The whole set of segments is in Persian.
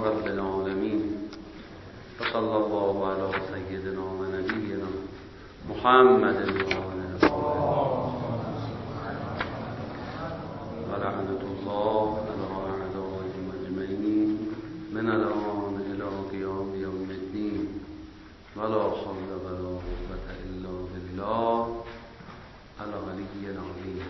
رب العالمين وصلى الله على سيدنا ونبينا محمد ولعنة الله على أعدائهم أجمعين من الآن إلى قيام يوم الدين ولا حول ولا قوة إلا بالله العلی العظیم.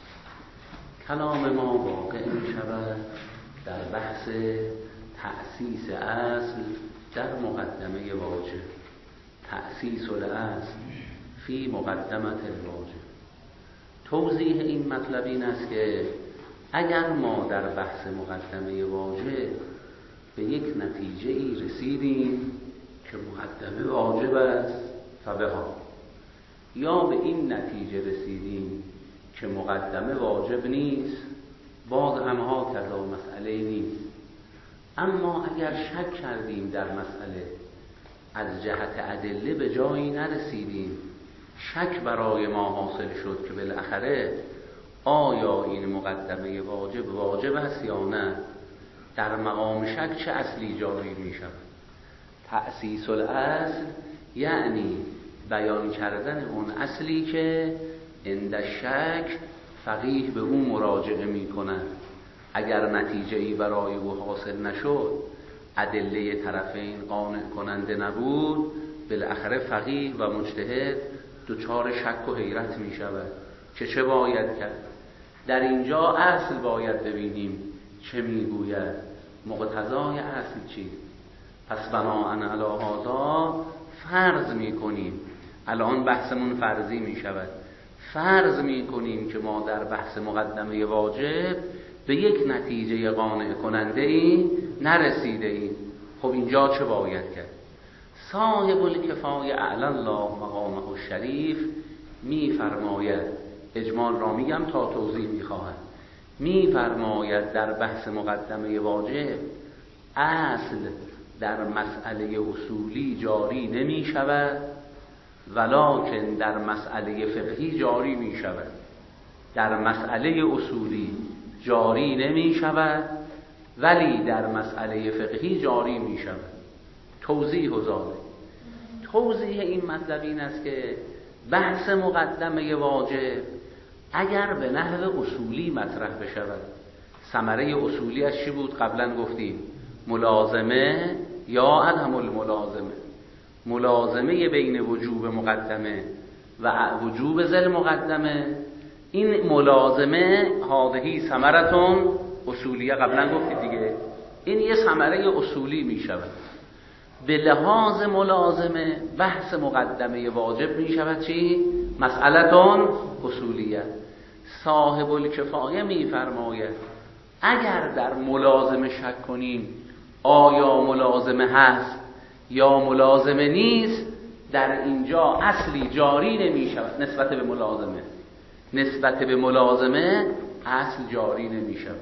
کلام ما واقع می شود در بحث تأسیس اصل در مقدمه واجب، تأسیس الاصل فی مقدمه الواجب. توضیح این مطلب این است که اگر ما در بحث مقدمه واجب به یک نتیجه ای رسیدیم که مقدمه واجب است فبها، یا به این نتیجه رسیدیم که مقدمه واجب نیست، باز هم ها کذا مسئله نیست. اما اگر شک کردیم در مسئله، از جهت ادله به جایی نرسیدیم، شک برای ما حاصل شد که بالاخره آیا این مقدمه واجب است یا نه، در مقام شک چه اصلی جاری می شود؟ تأسیس الاصل یعنی بیان کردن اون اصلی که عند شک فقیه به اون مراجعه می کند. اگر نتیجه ای برای او حاصل نشد، ادله طرفین قانع کننده نبود، بالاخره فقیه و مجتهد دچار شک و حیرت می شود که چه باید کرد. در اینجا اصل باید ببینیم چه می گوید، مقتضای اصل چیست. پس بناءً علی هذا فرض می کنیم، الان بحثمون فرضی می شود، فرض می کنیم که ما در بحث مقدمه واجب به یک نتیجه قانع کننده ای نرسیده ایم. خب اینجا چه باید کرد؟ صاحب الکفایه اعلی الله مقامه الشریف می فرماید، اجمال را میگم تا توضیح می خواهد، می فرماید در بحث مقدمه واجب اصل در مسئله اصولی جاری نمی شود، ولکن در مسئله فقهی جاری می شود. در مسئله اصولی جاری نمی شود ولی در مسئله فقهی جاری می شود. توضیح و ذالک، توضیح این مطلب این است که بحث مقدمه واجب اگر به نحو اصولی مطرح بشود، ثمره اصولی از چی بود؟ قبلا گفتیم ملازمه یا عدم الملازمه، ملازمه بین وجوب مقدمه و وجوب ذل مقدمه. این ملازمه هذهی ثمرتون اصولیه، قبلا گفتید دیگه، این یه ثمره اصولی می شود. به لحاظ ملازمه بحث مقدمه واجب می شود چی؟ مسئلتون اصولیه. صاحب الکفایه می فرماید اگر در ملازمه شک کنیم آیا ملازمه هست یا ملازمه نیست، در اینجا اصلی جاری نمی شود نسبت به ملازمه، نسبت به ملازمه اصل جاری نمی شود.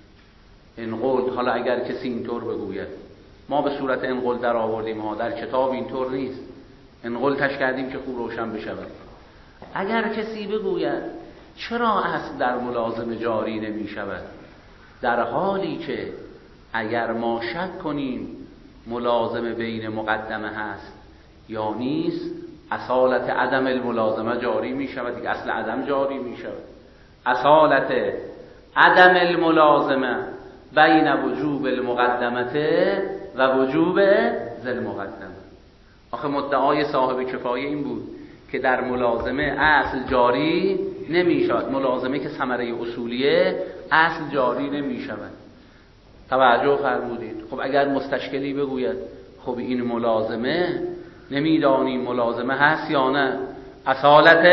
انقل، حالا اگر کسی اینطور بگوید، ما به صورت انقل در آوردیم ها، در کتاب اینطور نیست، انقل تش کردیم که خوب روشن بشود. اگر کسی بگوید چرا اصل در ملازمه جاری نمی شود، در حالی که اگر ما شک کنیم ملازمه بین مقدمه هست یا نیست، اصالت عدم الملازمه جاری می شود دیگه، اصل عدم جاری می شود. اصالت عدم الملازمه بین وجوب المقدمه و وجوب ذل مقدمه. آخه مدعای صاحب کفایه این بود که در ملازمه اصل جاری نمی شود، ملازمه که ثمره اصولیه اصل جاری نمی شود. توجه فرمودید؟ خب اگر مستشکلی بگوید خب این ملازمه نمیدانیم ملازمه هست یا نه، اصالت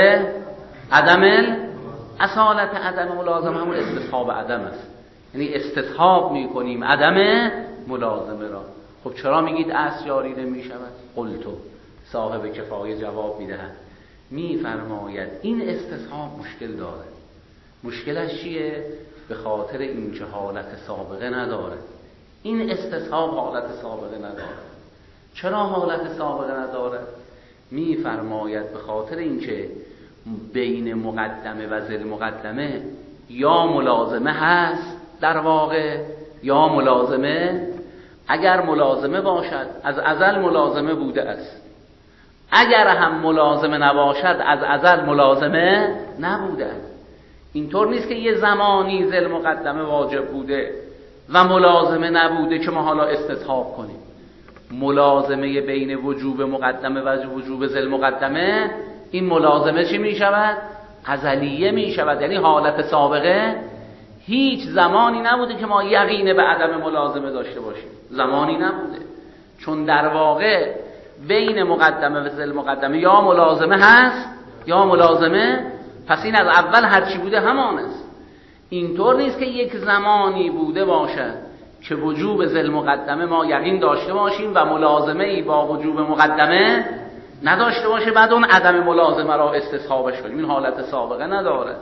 عدم ملازمه همون استصحاب عدم است، یعنی استصحاب میکنیم عدم ملازمه را. خب چرا میگید اصل جاری نمی شود؟ قلتو، صاحب کفایه جواب میدهد، میفرماید این استصحاب مشکل داره. مشکلش چیه؟ به خاطر اینکه حالت سابقه نداره. این استصحاب حالت سابقه نداره. چرا حالت سابقه نداره؟ میفرماید به خاطر اینکه بین مقدمه و ذل مقدمه یا ملازمه هست در واقع یا ملازمه اگر ملازمه باشد از ازل ملازمه بوده است، اگر هم ملازمه نباشد از ازل ملازمه نبوده است. اینطور نیست که یه زمانی ذل مقدمه واجب بوده و ملازمه نبوده که ما حالا استصحاب کنیم. ملازمه بین وجوب مقدمه و وجوب ذل مقدمه، این ملازمه چی می شود؟ ازلیه می شود. یعنی حالت سابقه هیچ زمانی نبوده که ما یقین به عدم ملازمه داشته باشیم، زمانی نبوده، چون در واقع بین مقدمه و ذل مقدمه یا ملازمه هست یا ملازمه، پس این از اول هرچی بوده همان است. اینطور نیست که یک زمانی بوده باشد که وجوب ذل مقدمه ما یقین داشته باشیم و ملازمه ای با وجوب مقدمه نداشته باشه بعد اون عدم ملازمه را استصحابش کنیم. این حالت سابقه نداره.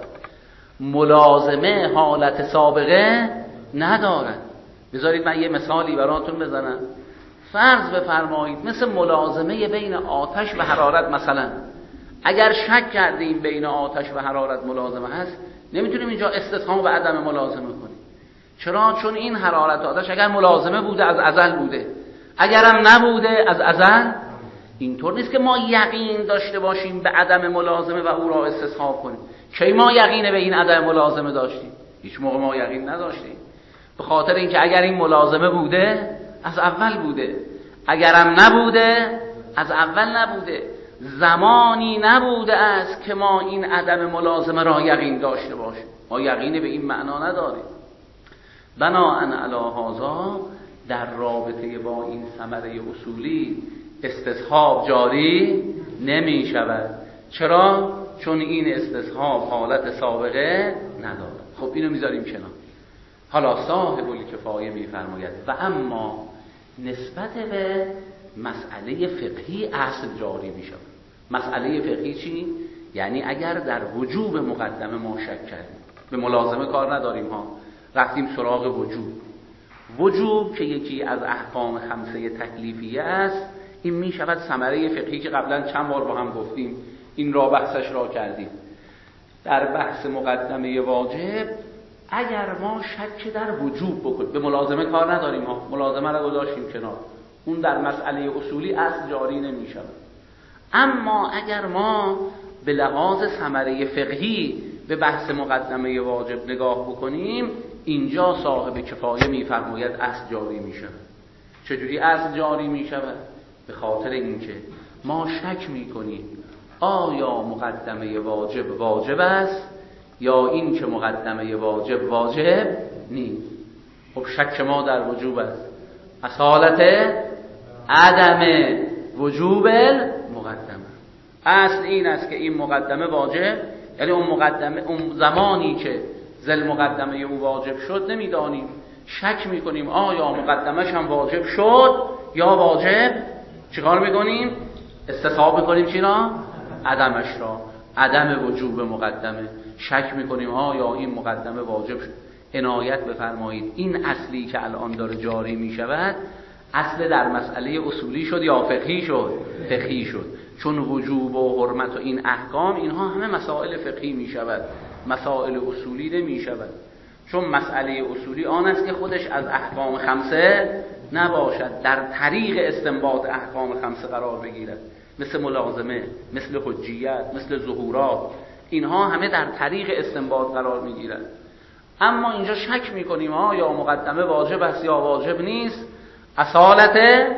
ملازمه حالت سابقه نداره. بذارید من یه مثالی براتون بزنم. فرض بفرمایید مثل ملازمه بین آتش و حرارت، مثلا اگر شک کردیم بین آتش و حرارت ملازمه هست، نمیتونیم اینجا استصحاب به عدم ملازمه کنیم. چرا؟ چون این حرارت آتش اگر ملازمه بوده از ازل بوده، اگرم نبوده از ازل. اینطور نیست که ما یقین داشته باشیم به عدم ملازمه و او را استصحاب کنیم. کی ما یقین به این عدم ملازمه داشتیم؟ هیچ موقع ما یقین نداشتیم، به خاطر اینکه اگر این ملازمه بوده از اول بوده، اگرم نبوده از اول نبوده. زمانی نبوده است که ما این عدم ملازمه را یقین داشته باشیم. ما یقین به این معنا نداریم. بناءً علی هذا در رابطه با این ثمره اصولی استصحاب جاری نمی شود. چرا؟ چون این استصحاب حالت سابقه نداره. خب اینو میذاریم کنار. حالا صاحب الکفایه میفرماید و اما نسبت به مسئله فقهی اصل جاری می شود. مسئله فقهی چی؟ یعنی اگر در وجوب مقدمه ما شک کردیم، به ملازمه کار نداریم ها، رفتیم سراغ وجوب که یکی از احکام خمسه تکلیفیه است، این می شود ثمره فقهی که قبلا چند بار با هم گفتیم، این را بحثش را کردیم. در بحث مقدمه واجب اگر ما شک در وجوب بکنیم، به ملازمه کار نداریم ها، ملازمه را گذاشتیم کنار، اون در مسئله اصولی اصل جاری نمی شود. اما اگر ما به لحاظ ثمره فقهی به بحث مقدمه واجب نگاه بکنیم، اینجا صاحب کفایه میفرماید اصل جاری می شود. چجوری اصل جاری می شود؟ به خاطر اینکه ما شک می کنیم آیا مقدمه واجب است یا این که مقدمه واجب نیست. خب شک ما در وجوب است، اصالت عدم وجوب المقدمه. اصل این است که این مقدمه واجب، یعنی اون زمانی که ذل مقدمه او واجب شد نمیدانیم، شک میکنیم آیا مقدمش هم واجب شد یا واجب، چیکار میکنیم؟ استصحاب میکنیم چی را؟ عدمش را، عدم وجوب مقدمه. شک میکنیم آیا این مقدمه واجب شد. عنایت بفرمایید این اصلی که الان داره جاری میشود اصل در مسئله اصولی شد یا فقهی شد؟ فقهی شد. چون وجوب و حرمت و این احکام اینها همه مسائل فقهی می شود، مسائل اصولی نمی شود. چون مسئله اصولی آن است که خودش از احکام خمسه نباشد، در طریق استنباط احکام خمسه قرار بگیرد، مثل ملازمه، مثل حجیت، مثل ظهورات، اینها همه در طریق استنباط قرار می گیرد. اما اینجا شک می کنیم یا مقدمه واجب است یا واجب نیست، اصالت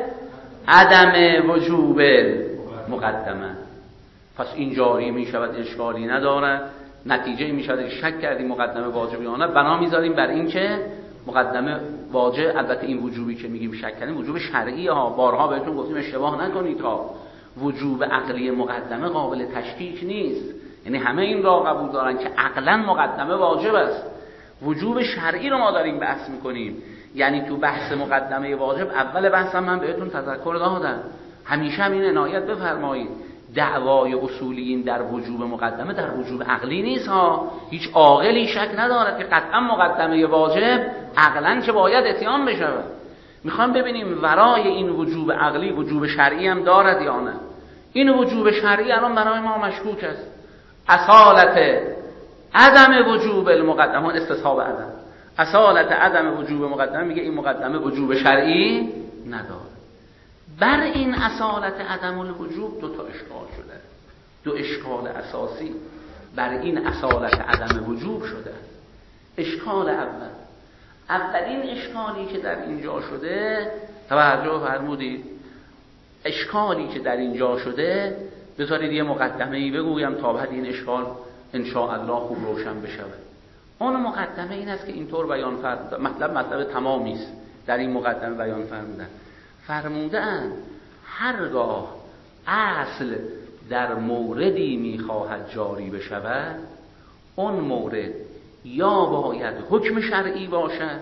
عدم وجوب مقدمه. پس این جاری می شود، اشکالی ندارد. نتیجه می شود شک کردیم مقدمه واجب یا نه، بنا میذاریم بر این که مقدمه واجب. البته این وجوبی که میگیم شک کردیم وجوب شرعی ها، بارها بهتون گفتیم اشتباه نکنید ها. وجوب عقلی مقدمه قابل تشکیک نیست، یعنی همه این را قبول دارن که عقلا مقدمه واجب است. وجوب شرعی رو ما داریم بحث میکنیم. یعنی تو بحث مقدمه واجب اول بحثم من بهتون تذکر دادم، همیشه این عنایت بفرمایید دعوای اصولیین در وجوب مقدمه در وجوب عقلی نیست ها. هیچ عاقلی شک ندارد که قطعا مقدمه واجب عقلا که باید اتیان بشود. میخوام ببینیم ورای این وجوب عقلی وجوب شرعی هم دارد یا نه. این وجوب شرعی الان برای ما مشکوک است. اصالت عدم وجوب المقدمه، استصحاب عدم، اصالت عدم وجوب مقدمه میگه این مقدمه وجوب شرعی نداره. بر این اصالت عدم الوجوب دو تا اشکال شده، دو اشکال اساسی بر این اصالت عدم وجوب شده. اشکال اولین اشکالی که در اینجا شده، توجه فرمودید، اشکالی که در اینجا شده، بذارید یه مقدمه‌ای بگویم تا بعد این اشکال ان شاء الله خوب روشن بشه. اون مقدمه این است که اینطور بیان فرمودن، مطلب تمامی است در این مقدمه بیان فرمودن هرگاه اصل در موردی میخواهد جاری بشود، اون مورد یا باید حکم شرعی باشد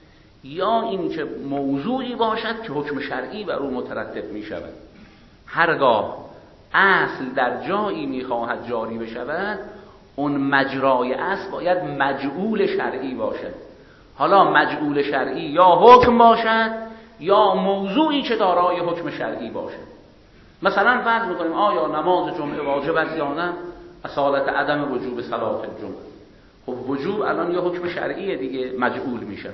یا اینکه موضوعی باشد که حکم شرعی بر او مترتب می شود. هرگاه اصل در جایی میخواهد جاری بشود، اون مجرای اصل باید مجعول شرعی باشد. حالا مجعول شرعی یا حکم باشد یا موضوعی که دارای حکم شرعی باشد. مثلا فرض میکنیم آیا نماز جمعه واجب است یا نه؟ اصالت عدم وجوب صلات الجمعه. خب وجوب الان یه حکم شرعیه دیگه، مجعول میشه.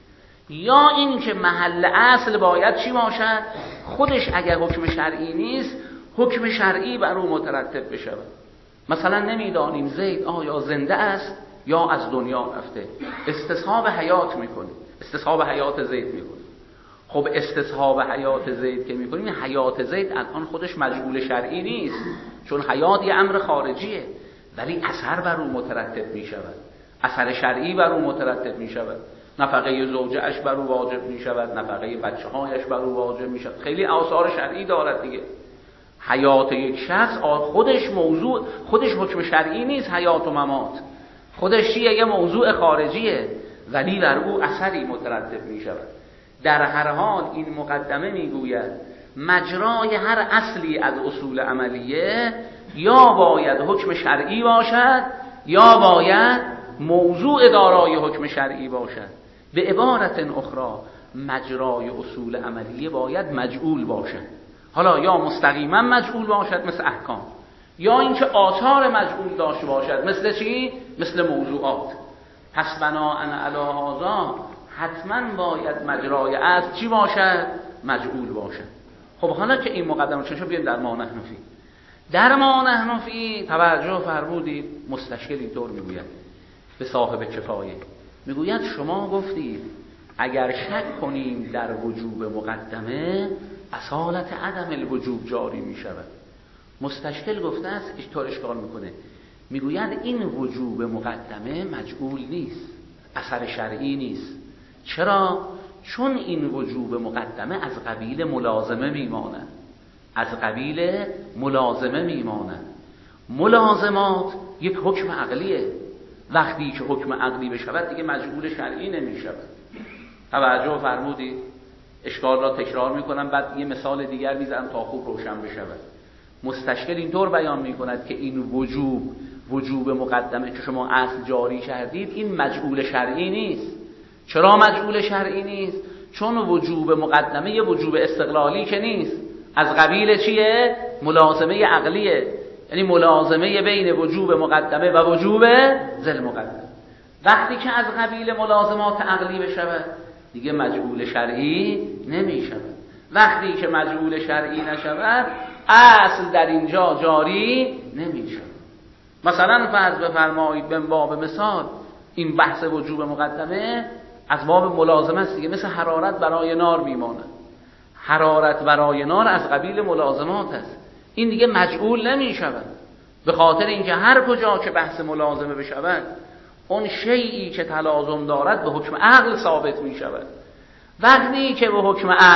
یا این که محل اصل باید چی باشد؟ خودش اگر حکم شرعی نیست، حکم شرعی بر او مترتب بشه. مثلا نمیدانیم زید آیا زنده است یا از دنیا رفته، استصحاب حیات میکنه، استصحاب حیات زید میکنه. خب استصحاب حیات زید که میکنیم، این حیات زید الان خودش مجعول شرعی نیست، چون حیات یه امر خارجیه، ولی اثر بر او مترتب میشود، اثر شرعی بر او مترتب میشود. نفقه زوجه اش بر او واجب میشود، نفقه بچه هایش بر او واجب میشود، خیلی آثار شرعی دارد دیگه. حیات یک شخص خودش موضوع، خودش حکم شرعی نیست، حیات و ممات خودش یه موضوع خارجیه، ولی بر او اثری مترتب میشود. در هر حال این مقدمه میگوید مجرای هر اصلی از اصول عملیه یا باید حکم شرعی باشد یا باید موضوع دارای حکم شرعی باشد. به عبارت اخرى مجرای اصول عملیه باید مجعول باشد. حالا یا مستقیما مجعول باشد مثل احکام، یا اینکه آثار مجعول داشته باشد مثل چی؟ مثل موضوعات. پس بناءً علی هذا حتما باید مجرای اصل چی باشد؟ مجعول باشد. خب حالا که این مقدمه چون بیایم در ما نحن فی. در ما نحن فی توجه فرمودید، مستشکل اینطور میگوید به صاحب کفایه، میگوید شما گفتید اگر شک کنیم در وجوب مقدمه اصالت عدم الوجوب جاری می شود. مستشکل گفته است اینطور اشکال میکنه، میگوید این وجوب مقدمه مجعول نیست، اثر شرعی نیست. چرا؟ چون این وجوب مقدمه از قبیل ملازمه میماند، از قبیل ملازمه میماند. ملازمات یک حکم عقلیه، وقتی که حکم عقلی بشود دیگه مجعول شرعی نمیشود. توجه فرمودید؟ اشکال را تکرار میکنم، بعد یه مثال دیگر میزنم تا خوب روشن بشود. مستشکل اینطور بیان میکند که این وجوب مقدمه که شما اصل جاری کردید این مجعول شرعی نیست. چرا مجعول شرعی نیست؟ چون وجوب مقدمه یه وجوب استقلالی که نیست، از قبیل چیه؟ ملازمه عقلیه، یعنی ملازمه بین وجوب مقدمه و وجوب ذل مقدمه. وقتی که از قبیل ملازمات عقلی بشود دیگه مجعول شرعی نمی شود. وقتی که مجعول شرعی نشود اصل در اینجا جاری نمی شود. مثلا فرض بفرمایید من باب مثال این بحث وجوب مقدمه از باب ملازمه است دیگه، مثل حرارت برای نار میماند. حرارت برای نار از قبیل ملازمات است، این دیگه مجعول نمی شود، به خاطر اینکه هر کجا که بحث ملازمه بشود اون شیئی که تلازم دارد به حکم عقل ثابت می شود. وقتی که به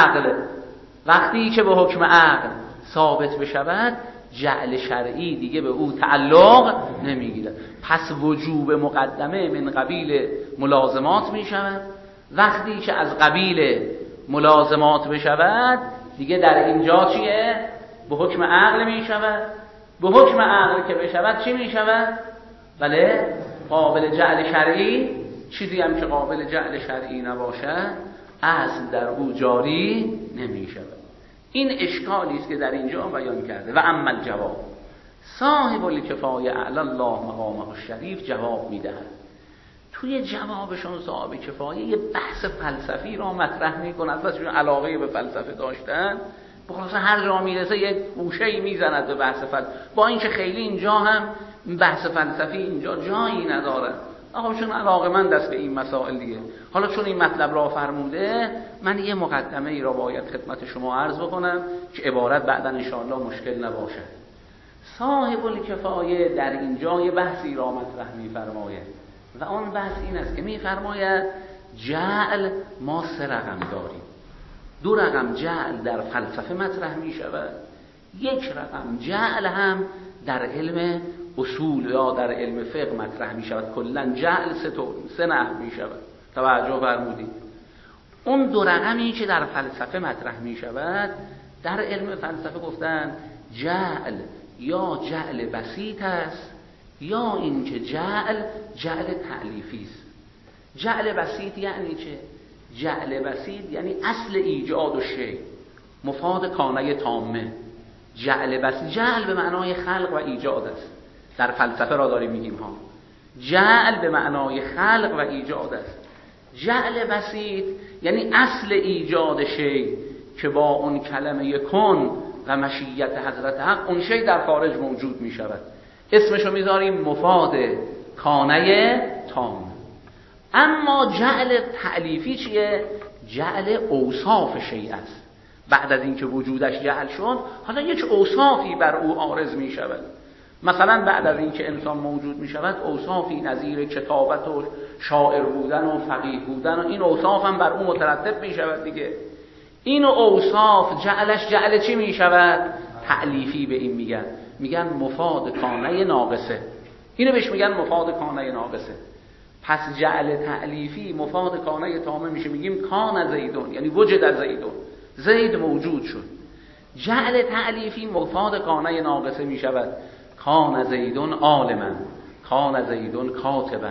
حکم عقل ثابت بشود جعل شرعی دیگه به او تعلق نمی گیرد. پس وجوب مقدمه من قبیل ملازمات می شود. وقتی که از قبیل ملازمات بشود دیگه در اینجا چیه؟ به حکم عقل می شود. به حکم عقل که بشود چی می شود؟ بله قابل جعل شرعی. چیزی هم که قابل جعل شرعی نباشد اصل در او جاری نمی شود. این اشکالی است که در اینجا بیان کرده. و اما الجواب، صاحب الکفایه اعلی الله مقامه الشریف جواب میدهد توی جوابشون صاحب کفایه یه بحث فلسفی را مطرح میکنند و چون علاقه به فلسفه داشتن بخلاص هر جا میرسه یک گوشه‌ای میزند به بحث فلسفه، با اینکه خیلی اینجا هم بحث فلسفی اینجا جایی نداره. آقا چون علاقه‌مند است به این مسائل دیگه، حالا چون این مطلب را فرموده من یه مقدمه ای را باید خدمت شما عرض بکنم که عبارت بعداً انشاءالله مشکل نباشه. صاحب الکفایه در اینجا یه بحثی را مطرح می‌فرماید و آن بحث این است که می‌فرماید جعل ما 3 رقم داریم. 2 رقم جعل در فلسفه مطرح می‌شود، 1 رقم جعل هم در علم اصول یا در علم فقه مطرح می‌شود. کلاً جعل 3 نحو می‌شود. توجه فرمودید. اون 2 رقمی که در فلسفه مطرح می‌شود در علم فلسفه گفتن جعل یا جعل بسیط است یا اینکه جعل تألیفی است. جعل بسیط یعنی چه؟ جعل بسیط یعنی اصل ایجاد و شی، مفاد کانه تامه. جعل بسیط، جعل به معنای خلق و ایجاد است، در فلسفه را داریم میگیم ها. جعل به معنای خلق و ایجاد است. جعل بسیط یعنی اصل ایجاد شی که با اون کلمه کن و مشیت حضرت حق اون شی در خارج موجود می شود. اسمشو میذاریم مفاد کانه تام. اما جعل تألیفی چیه؟ جعل اوصاف شیء است. بعد از اینکه وجودش جعل شد حالا یک اوصافی بر او عارض می شود. مثلا بعد از اینکه انسان موجود می شود اوصافی نظیر کتابت و شاعر بودن و فقیه بودن و این اوصاف هم بر او مترتب می شود دیگه. این اوصاف جعلش جعل چی می شود؟ تألیفی به این میگن مفاد کانه ناقصه. اینو بهش میگن مفاد کانه ناقصه. پس جعل تألیفی مفاد کانه تامه میشه، میگیم کان زیدون یعنی وجد زیدون، زید موجود شد. جعل تألیفی مفاد کانه ناقصه میشود، کان زیدون عالما، کان زیدون کاتبا.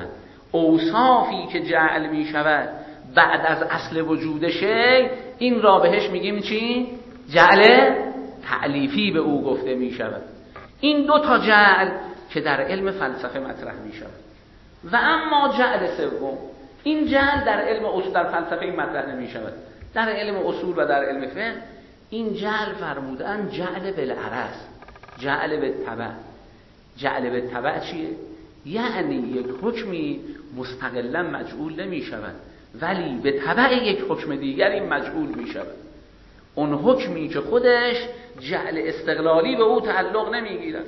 اوصافی که جعل میشود بعد از اصل وجود شی این را بهش میگیم چی؟ جعل تألیفی به او گفته میشود. این 2 تا جعل که در علم فلسفه مطرح میشود. و اما جعل سوم، این جعل در علم اصول در فلسفه مطرح نمیشود، در علم اصول و در علم فقه این جعل فرمودن جعل بالعرض، جعل بالتبع. جعل بالتبع چیه؟ یعنی یک حکمی مستقلا مجعول نمی شود ولی به تبع یک حکم دیگری مجعول می شود. اون حکمی که خودش جعل استقلالی به او تعلق نمی گیرد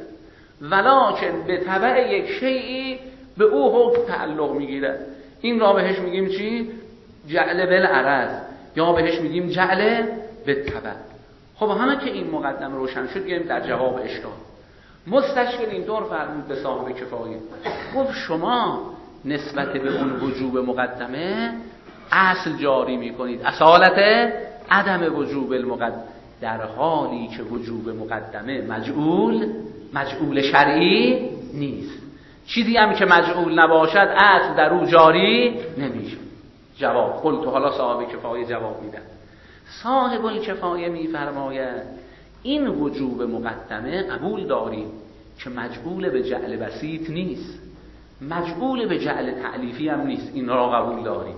ولکن به تبع یک شیئی به او حکم تعلق می گیرد. این را بهش میگیم چی؟ جعل بالعرض یا بهش میگیم جعل بالتبع. خب همه که این مقدمه روشن شد گیم در جواب اشکال. مستشکل اینطور فرمود به صاحب کفایه، گفت شما نسبت به اون وجوب مقدمه اصل جاری میکنید، اصالت عدم وجوب المقدمه، در حالی که وجوب مقدمه مجعول شرعی نیست. چیزی هم که مجعول نباشد اصل در او جاری نمیشه. جواب قلت، حالا صاحب کفایه جواب میدن. صاحب الکفایه میفرماید این وجوب مقدمه قبول داریم که مجعول به جعل بسیط نیست، مجعول به جعل تألیفی هم نیست، این را قبول داریم،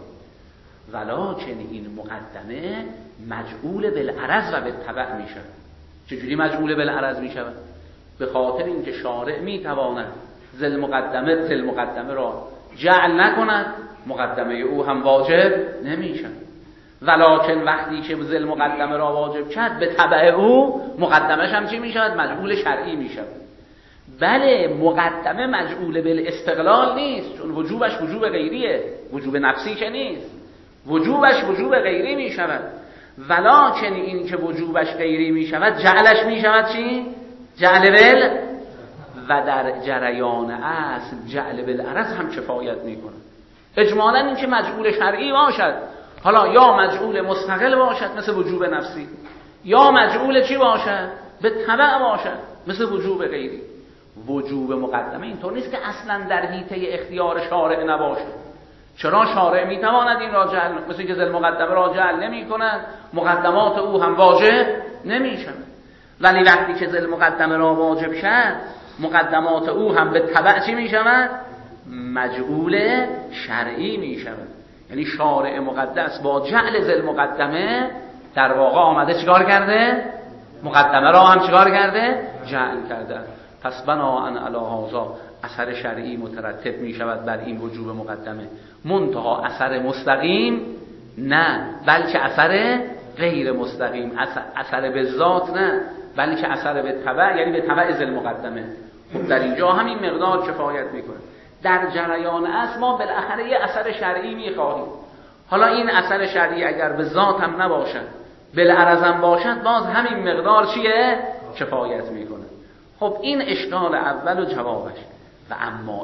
ولکن این مقدمه مجعول بالعرض و بالتبع می شود. چجوری مجعول بالعرض می شود؟ به خاطر اینکه شارع می تواند ذل مقدمه را جعل نکند، مقدمه او هم واجب نمی شود. ولکن وقتی که ذل مقدمه را واجب کرد به تبع او مقدمش هم چی می شود؟ مجعول شرعی می شود. بله مقدمه مجعول بالاستقلال نیست، چون وجوبش وجوب غیریه، وجوب نفسی که نیست، وجوبش وجوب غیری می شود. ولکن این که وجوبش غیری می شود جعلش می شود چی؟ جعل بل، و در جریان اصل جعل بالعرض هم کفایت می کند. اجمالا این که مجعول شرعی باشد، حالا یا مجعول مستقل باشد مثل وجوب نفسی، یا مجعول چی باشد؟ به تبع باشد مثل وجوب غیری. وجوب مقدمه اینطور نیست که اصلا در حیطه اختیار شارع نباشد. چرا شارع میتواند این را جعل، مثل که ذل مقدمه را جعل نمی کند، مقدمات او هم واجب نمی شود. ولی وقتی که ذل مقدمه را واجب شد مقدمات او هم به تبع چی می شود؟ مجعول شرعی می شود. یعنی شارع مقدس با جعل ذل مقدمه در واقع آمده چیکار کرده؟ مقدمه را هم چیکار کرده؟ جعل کرده. پس بناءً علی هذا اثر شرعی مترتب می شود بر این وجوب مقدمه، منتها اثر مستقیم نه، بلکه اثر غیر مستقیم، اثر به ذات نه، بلکه اثر به تبع، یعنی به تبع ذل مقدمه. خب در اینجا همین مقدار کفایت میکنه. در جریان اصل ما بالاخره یه اثر شرعی میخواهیم. حالا این اثر شرعی اگر به ذات هم نباشد، بالعرض هم باشد، باز همین مقدار چیه؟ کفایت میکنه. خب این اشکال اول و جوابش. و اما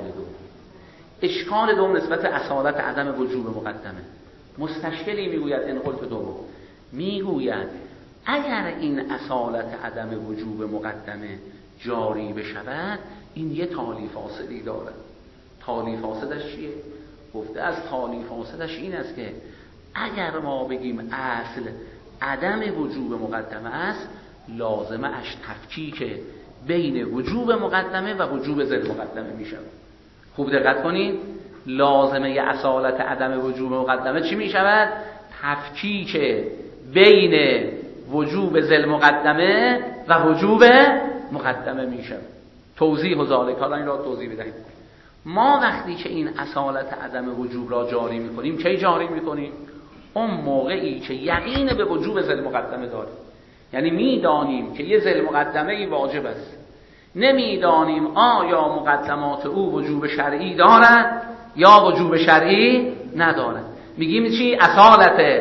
اشکال دوم نسبت اصالت عدم وجوب مقدمه. مستشکلی میگوید این قلت دوم، میگوید اگر این اصالت عدم وجوب مقدمه جاری بشود، این یه تالی فاسدی داره. تالی فاسدش چیه؟ گفته از تالی فاسدش این است که اگر ما بگیم اصل عدم وجوب مقدمه است، لازمه اش تفکیک بین وجوب مقدمه و وجوب ذل مقدمه می شود. خوب دقت کنید، لازمه اصالت عدم وجوب مقدمه چی می شود؟ تفکیک بین وجوب ذل مقدمه و وجوب مقدمه می شود. توضیح و ذالک، حالا این را توضیح بدهیم. ما وقتی که این اصالت عدم وجوب را جاری می کنیم، کی جاری می کنیم؟ اون موقعی که یقین به وجوب ذل مقدمه داریم. یعنی میدانیم که یه ذل مقدمه ای واجب است، نمیدانیم آیا مقدمات او وجوب شرعی دارد یا وجوب شرعی ندارد. میگیم چی؟ اصالت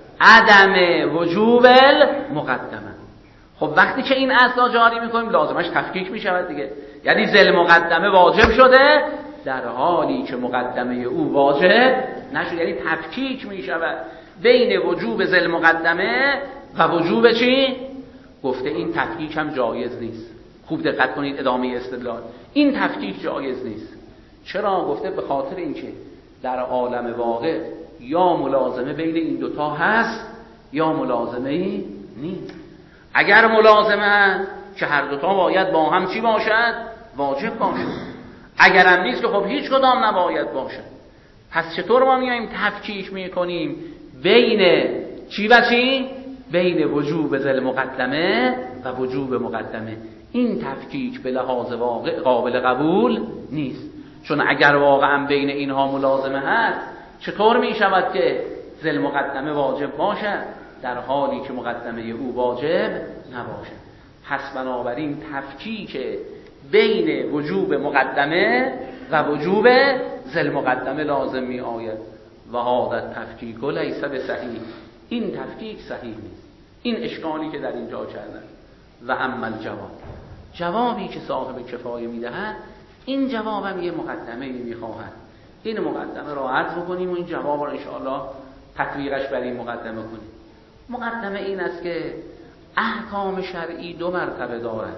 عدم وجوب المقدمه. خب وقتی که این اصلا جاری میکنیم لازمش تفکیک میشود دیگه. یعنی ذل مقدمه واجب شده در حالی که مقدمه او واجب نشد، یعنی تفکیک میشود بین وجوب ذل مقدمه و وجوب چی؟ گفته این تفکیک هم جایز نیست. خوب دقت کنید ادامه استدلال. این تفکیک جایز نیست. چرا؟ گفته به خاطر اینکه در عالم واقع یا ملازمه بین این دوتا هست یا ملازمه ای نیست. اگر ملازمه هست که هر دوتا باید با هم چی باشد؟ واجب باشد. اگر هم نیست که خب هیچ کدام نباید باشد. پس چطور ما میایم تفکیک میکنیم بین چی و چی؟ بین وجوب ذل مقدمه و وجوب مقدمه. این تفکیک به لحاظ واقع قابل قبول نیست. چون اگر واقعا بین اینها ملازمه هست، چطور می شود که ذل مقدمه واجب باشد در حالی که مقدمه او واجب نباشد؟ پس بنابراین تفکیک بین وجوب مقدمه و وجوب ذل مقدمه لازم می آید. و هذا تفکیک لیس بصحیح. این تفکیک صحیح نیست. این اشکالی که در اینجا کردن. و اما الجواب، جوابی که صاحب کفایه میدهد، این جوابم یه مقدمه میخواهد. این مقدمه را عرض بکنیم و این جواب را انشاءالله تطبیقش بر این مقدمه کنیم. مقدمه این است که احکام شرعی دو مرتبه دارد،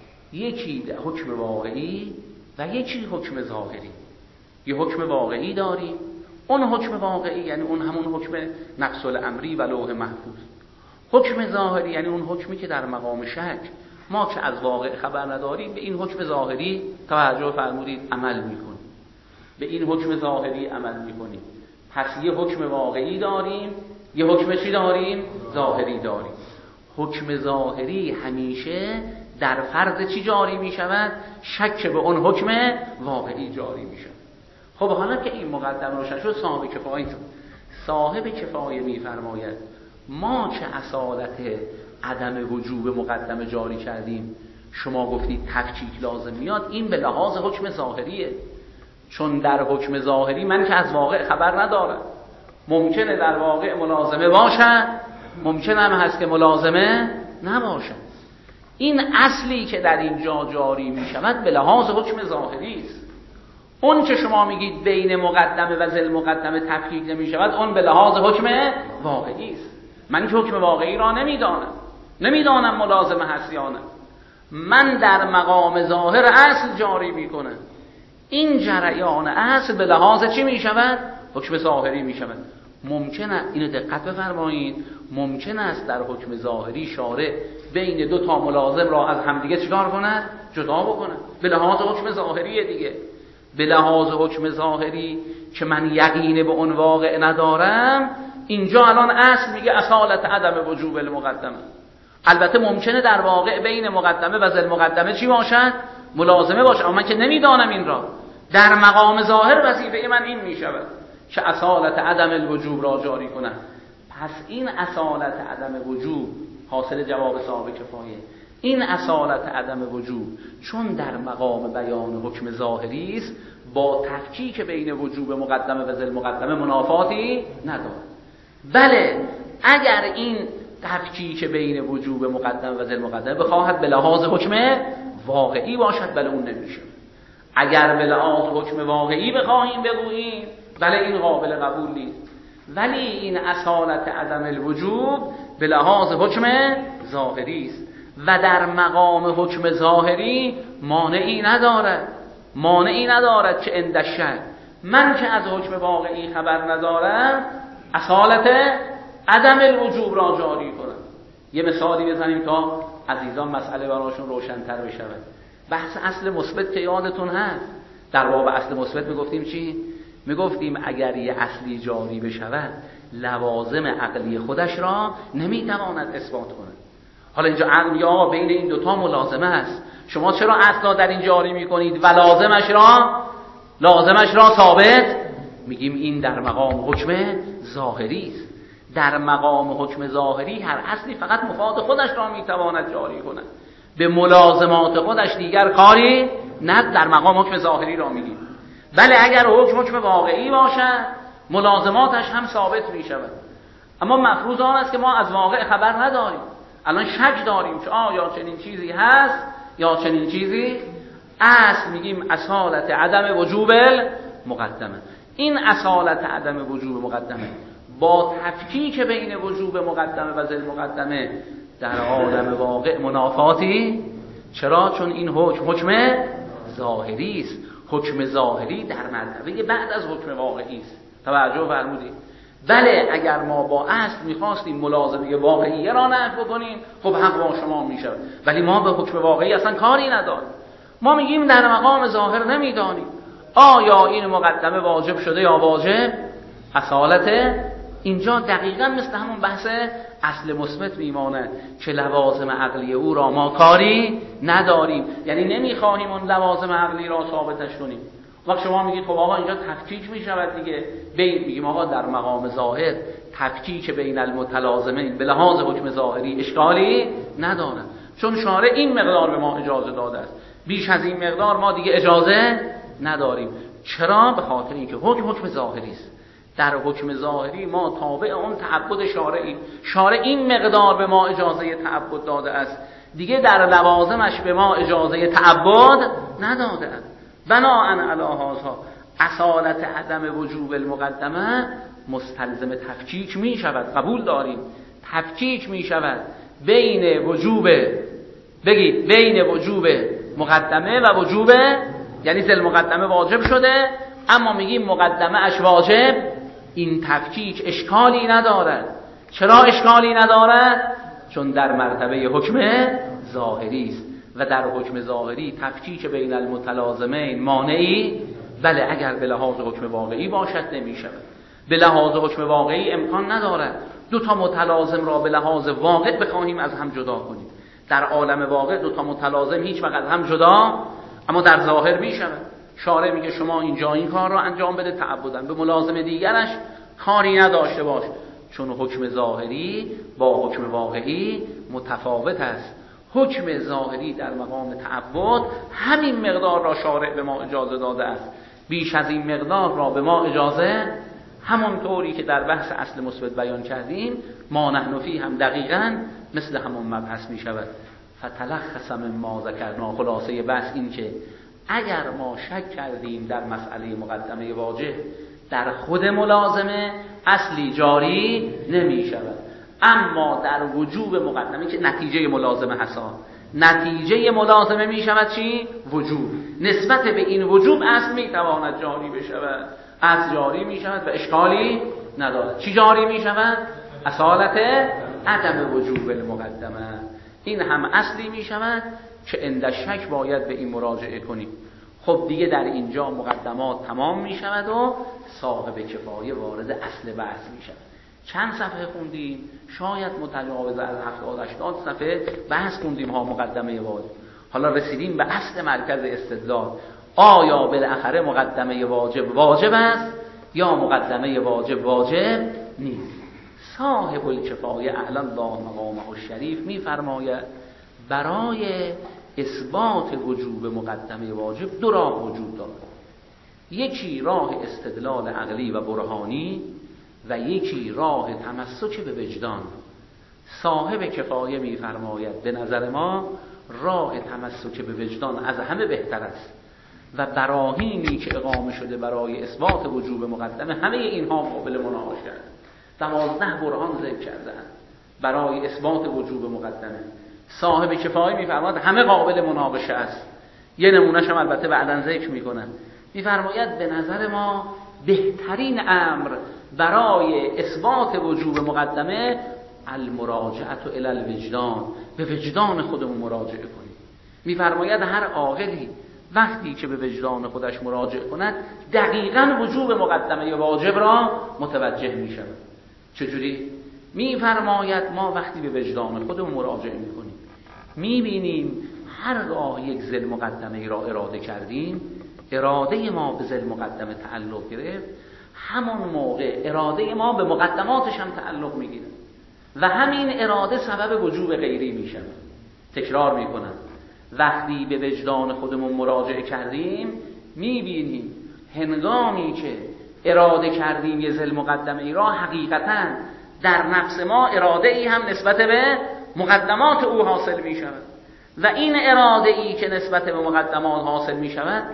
یکی حکم واقعی و یکی حکم ظاهری. یه حکم واقعی داریم، اون حکم واقعی یعنی اون همون حکم نقص الامری و لوح محفوظ. حکم ظاهری یعنی اون حکمی که در مقام شک، ما که از واقع خبر نداریم به این حکم ظاهری توجه فرمودید عمل میکنیم، به این حکم ظاهری عمل میکنیم. پس یه حکم واقعی داریم، یه حکم چی داریم؟ ظاهری داریم. حکم ظاهری همیشه در فرض چی جاری میشود؟ شک به اون حکم واقعی جاری میشود. خب حالا که این مقدمه روشن شد، صاحب کفایه میفرماید ما که اصالت عدم وجوب مقدمه جاری کردیم، شما گفتید تفکیک لازم میاد، این به لحاظ حکم ظاهریه. چون در حکم ظاهری من که از واقع خبر ندارم، ممکنه در واقع ملازمه باشد، ممکنه هم هست که ملازمه نباشد. این اصلی که در اینجا جاری می شود به لحاظ حکم ظاهری است. اون که شما میگید بین مقدمه و ذل مقدمه تفکیک نمی شود، اون به لحاظ حکم واقعی است. من که حکم واقعی را نمیدانم ملازمه هست یا نه، من در مقام ظاهر اصل جاری میکنم. این جریان اصل به لحاظ چی می شود؟ حکم ظاهری می شود. ممکنه اینو دقت بفرمایید، ممکن است در حکم ظاهری شارع بین دو تا ملازم را از همدیگه چیکار کند؟ جدا بکنه، به لحاظ حکم ظاهری دیگه. به لحاظ حکم ظاهری که من یقین به اون واقع ندارم، اینجا الان اصل میگه اصالت عدم وجوب المقدمه. البته ممکنه در واقع بین مقدمه و ذل مقدمه چی باشد؟ ملازمه باشد، اما من که نمیدانم این را. در مقام ظاهر وظیفه من این میشود که اصالت عدم الوجوب را جاری کنم. پس این اصالت عدم وجوب حاصل جواب صاحب کفایه. این اصالت عدم وجوب چون در مقام بیان حکم ظاهری است، با تفکیک بین وجوب مقدمه و ذل مقدمه منافاتی ندارد. بله اگر این تفکیک بین وجوب مقدمه و ذل مقدمه بخواهد به لحاظ حکم واقعی باشد، بله اون نمیشه. اگر به لحاظ حکم واقعی بخواهیم بگوییم، بله این قابل قبول نیست. ولی این اصالت عدم الوجوب به لحاظ حکم ظاهری است و در مقام حکم ظاهری مانعی ندارد که عند شک من که از حکم واقعی خبر ندارم اصالت عدم الوجوب را جاری کنم. یه مثالی بزنیم تا عزیزان مسئله براشون روشن‌تر بشود. بحث اصل مثبت که یادتون هست، در باب اصل مثبت میگفتیم چی؟ میگفتیم اگر یه اصلی جاری بشود لوازم عقلی خودش را نمیتواند اثبات کند. حالا اینجا عقل یا بین این دوتا ملازمه است، شما چرا اصلا در این جاری میکنید و لازمش را ثابت میگیم؟ این در مقام حکم ظاهری است. در مقام حکم ظاهری هر اصلی فقط مفاد خودش را میتواند جاری کند، به ملازمات خودش دیگر کاری نه. در مقام حکم ظاهری را میگیم. بله اگر حکم واقعی باشد ملازماتش هم ثابت میشود، اما مفروض آن است که ما از واقع خبر نداریم. الان شک داریم که آیا چنین چیزی هست یا چنین چیزی. اصل میگیم اصالت عدم وجوب المقدمه. این اصالت عدم وجوب مقدمه با تفکیک بین وجوب مقدمه و ذل مقدمه در عالم واقع منافاتی. چرا؟ چون این حکم ظاهری است. حکم ظاهری در مرتبه بعد از حکم واقعی است. توجه فرمودید؟ بله اگر ما با اصل میخواستیم ملازمه واقعی را نفی بکنیم، خب حق با شما میشود، ولی ما به حکم واقعی اصلا کاری نداریم. ما میگیم در مقام ظاهر نمیدانیم آیا این مقدمه واجب شده یا واجب اصالت. اینجا دقیقا مثل همون بحث اصل مثبت میمانه که لوازم عقلی او را ما کاری نداریم، یعنی نمیخواهیم اون لوازم عقلی را ثابتش کنیم. وقت شما میگید خب آقا اینجا تفکیک میشود دیگه، میگیم آقا در مقام ظاهر تفکیک بین المتلازمین به لحاظ حکم ظاهری اشکالی نداره، چون شارع این مقدار به ما اجازه داده است، بیش از این مقدار ما دیگه اجازه نداریم. چرا؟ به خاطر اینکه حکم ظاهری است. در حکم ظاهری ما تابع اون تعبد شارعی. شارع این مقدار به ما اجازه تعبد داده است، دیگه در لوازمش به ما اجازه تعبد نداده است. بناءً علی هذا اصالت عدم وجوب المقدمه مستلزم تفکیک می شود. قبول داریم تفکیک می شود بین وجوب مقدمه و وجوب، یعنی ذل مقدمه واجب شده اما میگیم مقدمه اش واجب. این تفکیک اشکالی ندارد. چرا اشکالی ندارد؟ چون در مرتبه حکم ظاهری است و در حکم ظاهری تفکیک بین المتلازمین مانعی. بله اگر به لحاظ حکم واقعی باشد نمی شود. به لحاظ حکم واقعی امکان ندارد دو تا متلازم را به لحاظ واقع بخواهیم از هم جدا کنیم. در عالم واقع دو تا متلازم هیچ وقت از هم جدا اما در ظاهر می شود. شارع میگه شما اینجا این کار را انجام بده تعبداً، به ملازم دیگرش کاری نداشته باش، چون حکم ظاهری با حکم واقعی متفاوت است. حکم ظاهری در مقام تعبد همین مقدار را شارع به ما اجازه داده است، بیش از این مقدار را به ما اجازه، همونطوری که در بحث اصل مثبت بیان کردیم، ما نحن فیه هم دقیقاً مثل همون مبحث می شود. فتلخص مما ذکرنا، خلاصه بحث این که اگر ما شک کردیم در مسئله مقدمه واجب، در خود ملازمه اصلی جاری نمی شود، اما در وجوب مقدمه که نتیجه ملازمه هستان، نتیجه ملازمه می شود چی؟ وجوب. نسبت به این وجوب اصل می تواند جاری بشود، اصل جاری می شود و اشکالی ندارد. چی جاری می شود؟ اصالت عدم وجوب المقدمه. این هم اصلی می شود که عند شک باید به این مراجعه کنیم. خب دیگه در اینجا مقدمات تمام می شود و صاحب کفایه وارد اصل بحث می شود. چند صفحه خوندیم؟ شاید متجاوز از 70-80 صفحه بحث خوندیم ها مقدمه واجب. حالا رسیدیم به اصل مرکز استدلال. آیا بالاخره مقدمه واجب واجب است یا مقدمه واجب واجب نیست؟ صاحب الکفایه اعلی الله مقامه الشریف می‌فرماید برای اثبات وجوب مقدمه واجب دو راه وجود دارد. یکی راه استدلال عقلی و برهانی و یکی راه تمسک به وجدان. صاحب کفایه می‌فرماید به نظر ما راه تمسک به وجدان از همه بهتر است و براهینی که اقامه شده برای اثبات وجوب مقدمه همه اینها قابل مناقشه است. 12 برهان ذکر کردند برای اثبات وجوب مقدمه. صاحب کفایه می‌فرماید همه قابل مناقشه است. یه نمونهش هم البته بعداً ذکر می‌کنن. می‌فرماید به نظر ما بهترین امر برای اثبات وجوب مقدمه المراجعه الی الوجدان، به وجدان خودمون مراجعه کنیم. می‌فرماید هر عاقلی وقتی که به وجدان خودش مراجعه کند دقیقاً وجوب مقدمه واجب را متوجه می‌شود. چجوری؟ می‌فرماید ما وقتی به وجدان خودمون مراجعه می‌کنیم می‌بینیم هرگاه یک ذل مقدمه را اراده کردیم، اراده ما به ذل مقدمه تعلق گرفت، همون موقع اراده ما به مقدماتش هم تعلق می‌گیره و همین اراده سبب وجوب غیری می‌شود. تکرار می‌کنم، وقتی به وجدان خودمون مراجعه کردیم می‌بینیم هنگامی که اراده کردیم یه ذل مقدمه ای را حقیقتاً در نفس ما اراده ای هم نسبت به مقدمات او حاصل می شود و این اراده ای که نسبت به مقدمات حاصل می شود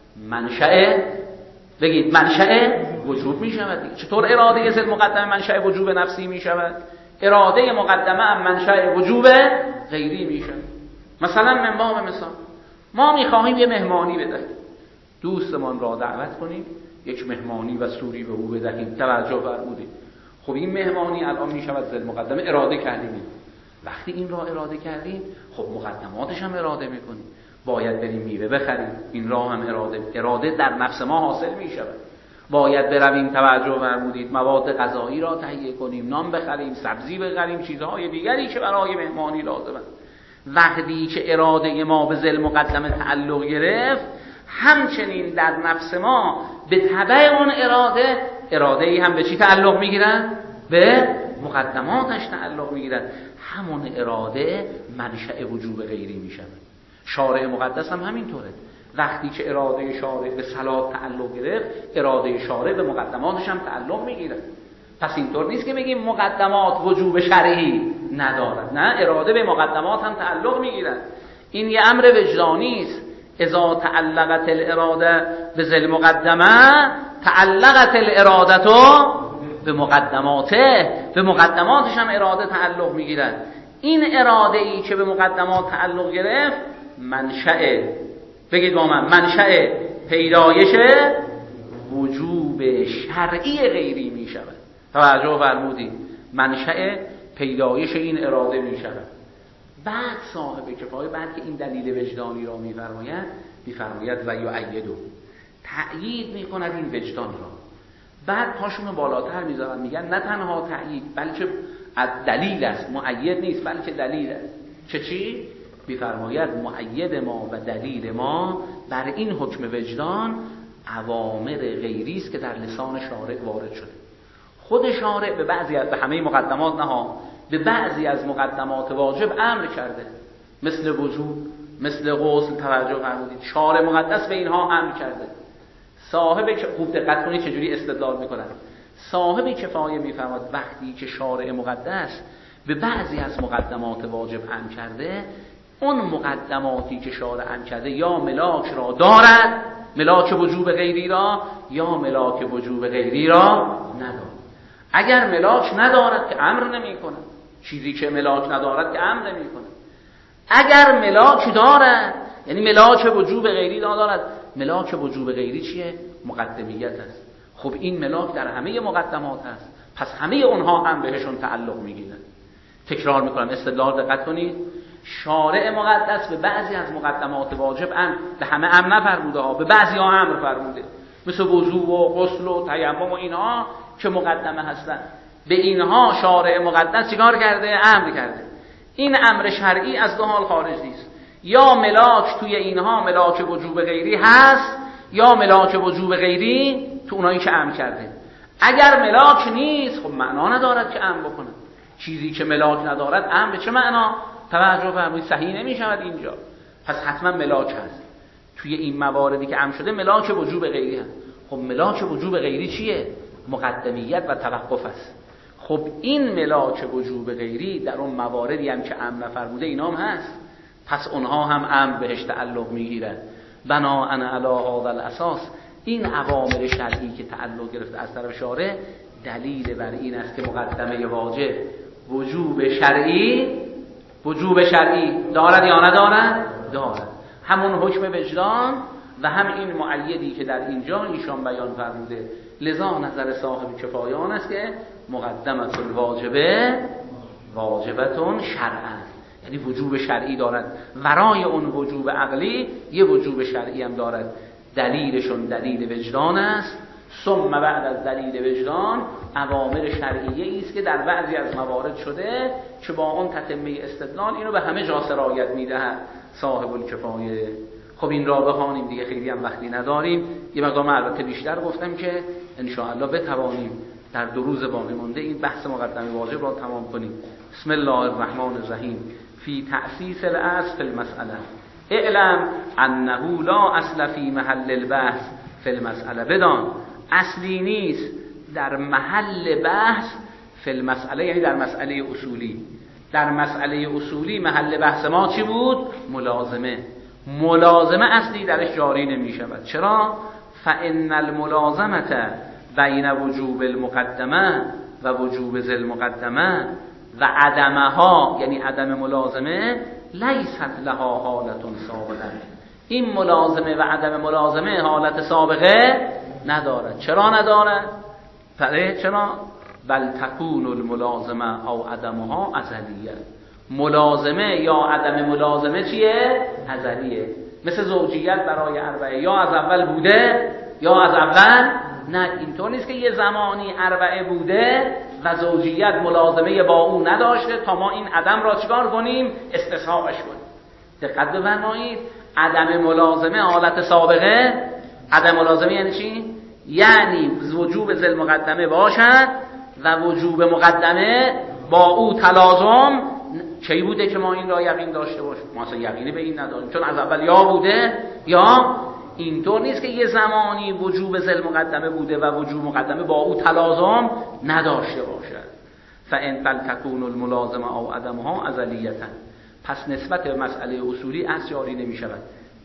منشأ وجوب می شود. چطور اراده ذل مقدمه منشأ وجوب نفسی می شود؟ اراده مقدمه هم منشأ وجوب غیری می شود. مثلا من باب مثال ما می خواهیم یه مهمانی بدهیم، دوستمان را دعوت کنیم یک مهمانی و سوری به او بدهیم، توجه فرمودید. خب این مهمانی الان می شود ذل مقدمه اراده کردیم. وقتی این را اراده کردیم خب مقدماتش هم اراده میکنیم، باید بریم میوه بخریم، این را هم اراده در نفس ما حاصل می شود. باید برویم توجه فرمودید مواد غذایی را تهیه کنیم، نان بخریم، سبزی بخریم، چیزهای دیگری که برای مهمانی لازمه. وقتی که اراده ما به ذل مقدمه تعلق گرفت، همچنین در نفس ما به تبع اون اراده‌ای هم به چی تعلق میگیرن؟ به مقدماتش تعلق میگیرن. همون اراده منشأ وجوب غیری میشن. شارع مقدس هم همینطوره. وقتی که اراده شارع به صلاح تعلق گرفت، اراده شارع به مقدماتش هم تعلق میگیره. پس اینطور نیست که بگیم مقدمات وجوب شرعی ندارد، نه، اراده به مقدمات هم تعلق میگیرد. این یه امر وجدانی است. اذا تعلقت الاراده به ذل مقدمه تعلقت الاراده به مقدماته، به مقدماتش هم اراده تعلق میگیرد. این اراده ای که به مقدمات تعلق گرفت بگید با من منشأ پیدایش وجوب شرعی غیری می شود. توجه فرمودید، منشأ پیدایش این اراده می شود. بعد صاحب کفایه بعد که این دلیل وجدانی را میفرماید و یؤیدو، تأیید میکند این وجدان را. بعد پاشون بالاتر میذارن، میگن نه تنها تأیید بلکه از دلیل است، مؤید نیست بلکه دلیل است. چی؟ میفرماید مؤید ما و دلیل ما بر این حکم وجدان اوامر غیری است که در لسان شارع وارد شده. خود شارع به بعضی از، به همه مقدمات نه، به بعضی از مقدمات واجب امر کرده، مثل وجوب، مثل غسل. توجه فرمودید، شارع مقدس به اینها امر کرده. خوب دقت کنید چجوری استدلال میکنن. صاحب کفایه میفرماد وقتی که شارع مقدس به بعضی از مقدمات واجب امر کرده، اون مقدماتی که شارع امر کرده یا ملاک را دارد، ملاک وجوب غیری را، یا ملاک وجوب غیری را ندارد. اگر ملاک ندارد که امر نمی کند، چیزی که ملاک ندارد که امر نمی کند. اگر ملاک دارد یعنی ملاک وجوب غیری دارد. ملاک وجوب غیری چیه؟ مقدمیت است. خب این ملاک در همه مقدمات است، پس همه اونها هم بهشون تعلق میگیرن. تکرار میکنم، استدلال دقت کنید. شارع مقدس به بعضی از مقدمات واجب به همه امر نفرموده ها، به بعضی ها امر فرموده، مثل وضوء و غسل و تیمم و اینها که مقدمه هستن. به اینها شارع مقدس چیکار کرده؟ امر کرده. این امر شرعی از دو حال خارج نیست، یا ملاک توی اینها ملاک وجوب غیری هست، یا ملاک وجوب غیری تو اونایی که امر کرده. اگر ملاک نیست خب معنا ندارد که امر بکنه. چیزی که ملاک ندارد امر چه معنا؟ توجه فرمایید، صحیح نمیشود اینجا. پس حتما ملاک هست توی این مواردی که امر شده، ملاک وجوب غیری هست. خب ملاک وجوب غیری چیه؟ مقدمیت و توقف است. خب این ملاک وجوب غیری در اون مواردی هم که امر نفرموده اینام هست، پس اونها هم امر بهش تعلق میگیرن. بناءً علی هذا الاساس این اوامر شرعی که تعلق گرفته از طرف شارع دلیل بر این است که مقدمه واجب وجوب شرعی دارد یا ندارد؟ دارد. همون حکم وجدان و هم این مؤیدی که در اینجا ایشان بیان فرموده. لذا نظر صاحب کفایان است که مقدمه الواجبه واجبتون شرعا، یعنی وجوب شرعی دارد، ورای اون وجوب عقلی یه وجوب شرعی هم دارد. دلیلشون دلیل وجدان است. ثم بعد از دلیل وجدان اوامر شرعیه است که در بعضی از موارد شده که با اون تتمه استدلال اینو به همه جا سرایت میدهد صاحب الکفایه. خب این را بخوانیم دیگه، خیلی هم وقتی نداریم. یه مقدار البته بیشتر گفتم که ان شاء الله بتوانیم در 2 روز باقی مونده این بحث مقدمه واجب را تمام کنیم. بسم الله الرحمن الرحیم. فی تأسیس الاصل فی المسئله اعلم انه لا اصل فی محل البحث فی المسئله. بدان اصلی نیست در محل بحث فی المسئله، یعنی در مسئله اصولی. در مسئله اصولی محل بحث ما چی بود؟ ملازمه اصلی درش جاری نمی شود. چرا؟ فإن الملازمة بین وجوب المقدمه و وجوب ذی المقدمه و عدمها، یعنی عدم ملازمه، لیست لها حالت سابقه. این ملازمه و عدم ملازمه حالت سابقه ندارد. چرا ندارد؟ چرا؟ بل تکون الملازمه او عدمها ازلیه. ملازمه یا عدم ملازمه چیه؟ ازلیه. مثل زوجیت برای اربعه، یا از اول بوده یا از اول نه. اینطور نیست که یه زمانی اربعه بوده و زوجیت ملازمه با او نداشته تا ما این عدم را چیکار کنیم؟ استصحابش کنیم. دقت بفرمایید، عدم ملازمه حالت سابقه. عدم ملازمه یعنی چی؟ یعنی وجوب ذی المقدمه باشد و وجوب مقدمه با او تلازم چی بوده که ما این را یقین داشته باشیم؟ ما اصلا یقینی به این نداریم، چون از اول یا بوده یا. اینطور نیست که یه زمانی وجوب ذی المقدمه بوده و وجوب مقدمه با او تلازم نداشته باشد. فان تکون الملازمه او عدمها ازلیتا. پس نسبت به مسئله اصولی اصل جاری نمی شود.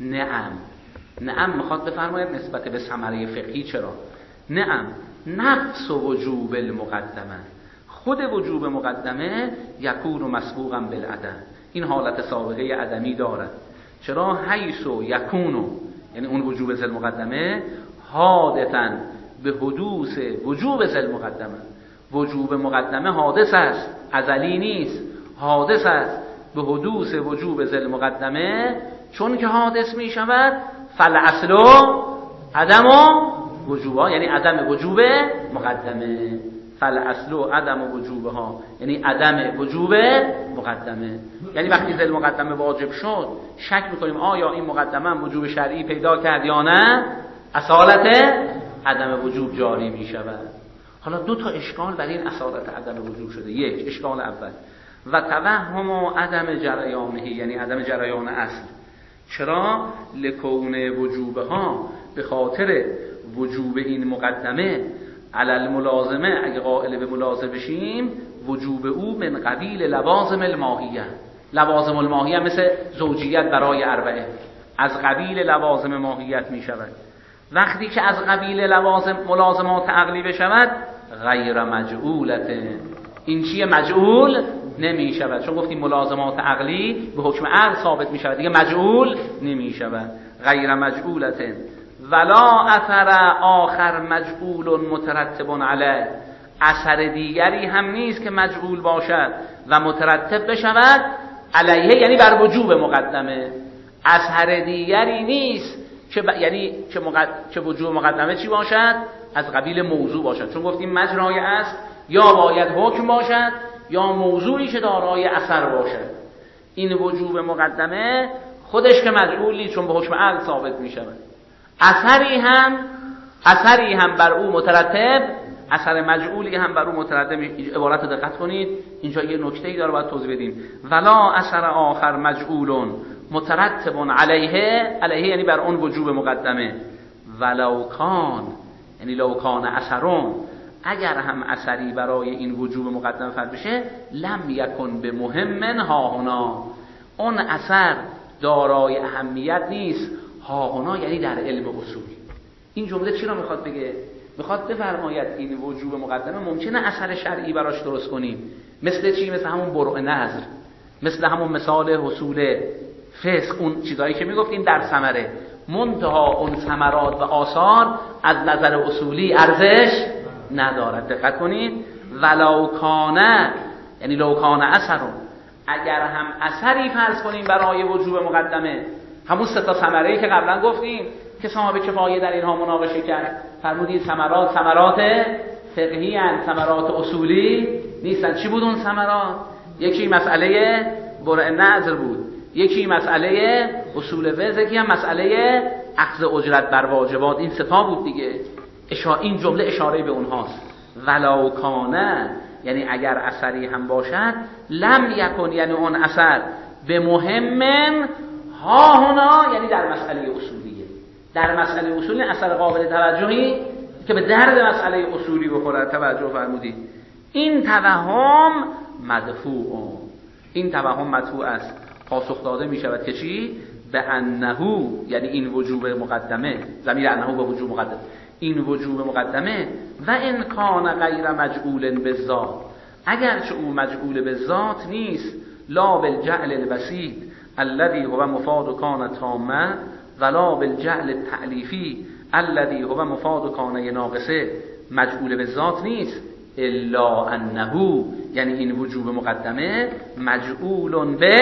نعم میخواد بفرماید نسبت به ثمره فقهی. چرا؟ نعم نفس وجوب المقدمه، خود وجوب مقدمه یکون مسبوقا بالعدم، این حالت سابقه عدمی دارد. چرا؟ حیث یکونو، یعنی اون وجوب ذی المقدمه حادثا به حدوث وجوب ذی المقدمه. وجوب مقدمه حادث است، ازلی نیست، حادث است به حدوث وجوب ذی المقدمه. چون که حادث می شود فالاصل عدم وجوبها، یعنی عدم وجوب مقدمه. فالاصل عدم وجوبها، یعنی عدم وجوب مقدمه. یعنی وقتی ذی المقدمه واجب شد شک میکنیم آیا این مقدمه وجوب شرعی پیدا کرد یا نه، اصالت عدم وجوب جاری می شود. حالا 2 تا اشکال برای این اصالت عدم وجوب شده. یک، اشکال اول و توهم و عدم جریانه، یعنی عدم جریان اصل. چرا؟ لکون وجوبها، به خاطر وجوب این مقدمه علی الملازمه، اگه قائل به ملازم بشیم، وجوب او من قبیل لوازم الماهیه. لوازم الماهیه مثل زوجیت برای اربعه از قبیل لوازم ماهیت می شود. وقتی که از قبیل لوازم ملازمات عقلی بشود غیر مجعولت، این چیه؟ مجعول نمی شود، چون گفتیم ملازمات عقلی به حکم عقل ثابت می شود، دیگه مجعول نمی شود. غیر مجعولت ولا اثر آخر مجعول مترتب علیه، اثر دیگری هم نیست که مجعول باشد و مترتب بشود علیه یعنی بر وجوب مقدمه، اثر دیگری نیست که یعنی که وجوب مقدمه چی باشد؟ از قبیل موضوع باشد. چون گفتیم مجرای اصل یا باید حکم باشد یا موضوعی که دارای اثر باشد. این وجوب مقدمه خودش که مجعولی چون به حکم عقل ثابت می شود. اثری هم بر او مترتب، اثر مجعولی هم بر او مترتب. عبارت رو دقت کنید، اینجا یه نکته‌ای داره باید توضیح بدیم. ولا اثر آخر مجعول مترتب علیه یعنی بر اون وجوب مقدمه. ولو کان یعنی لو کان اثرون، اگر هم اثری برای این وجوب مقدمه فرض بشه، لم یکن به مهم ها هنا، اون اثر دارای اهمیت نیست. ها هنا یعنی در علم اصول. این جمله چی رو میخواد بگه؟ میخواد بفرماید این وجوب مقدمه ممکنه اثر شرعی براش درست کنیم، مثل چی؟ مثل همون برع نظر، مثل همون مثال حصول فسق، اون چیزایی که میگفتیم در ثمره. منتها اون ثمرات و آثار از نظر اصولی ارزش ندارد. دقت کنید. ولو کانه یعنی لو کانه اثرون، اگر هم اثری فرض کنیم برای وجوب مقدمه، همون سه تا ثمره‌ای که قبلا گفتیم که صاحب کفایه در اینها مناقشه کرد، فرمودید ثمرات فقهی ان، ثمرات اصولی نیستن. چی بود اون ثمرات؟ یکی مسئله برع نظر بود، یکی مسئله اصول فقه، یکی هم مسئله اخذ اجرت بر واجبات. این سه تا بود دیگه. این جمله اشاره به اونهاست. ولو کانه یعنی اگر اثری هم باشد، لم یکن یعنی اون اثر به مهم ها هنا یعنی در مسئله اصولیه. در مسئله اصولی اثر قابل توجهی که به درد مسئله اصولی بخوره توجه فرمودید. این توهم مدفوع، این توهم مدفوع است، پاسخ داده می شود که چی؟ به انهو یعنی این وجوب مقدمه، ضمیر انهو به وجوب مقدمه، این وجوب مقدمه و ان کان غیر مجعول بالذات، اگرچه او مجعول به ذات نیست، لا بالجعل البسيط الذي هو مفاد کان تامه ولا بالجعل التعلیفی الذي هو مفاد کان ناقصه، مجعول به ذات نیست، الا انه یعنی این وجوب مقدمه مجعول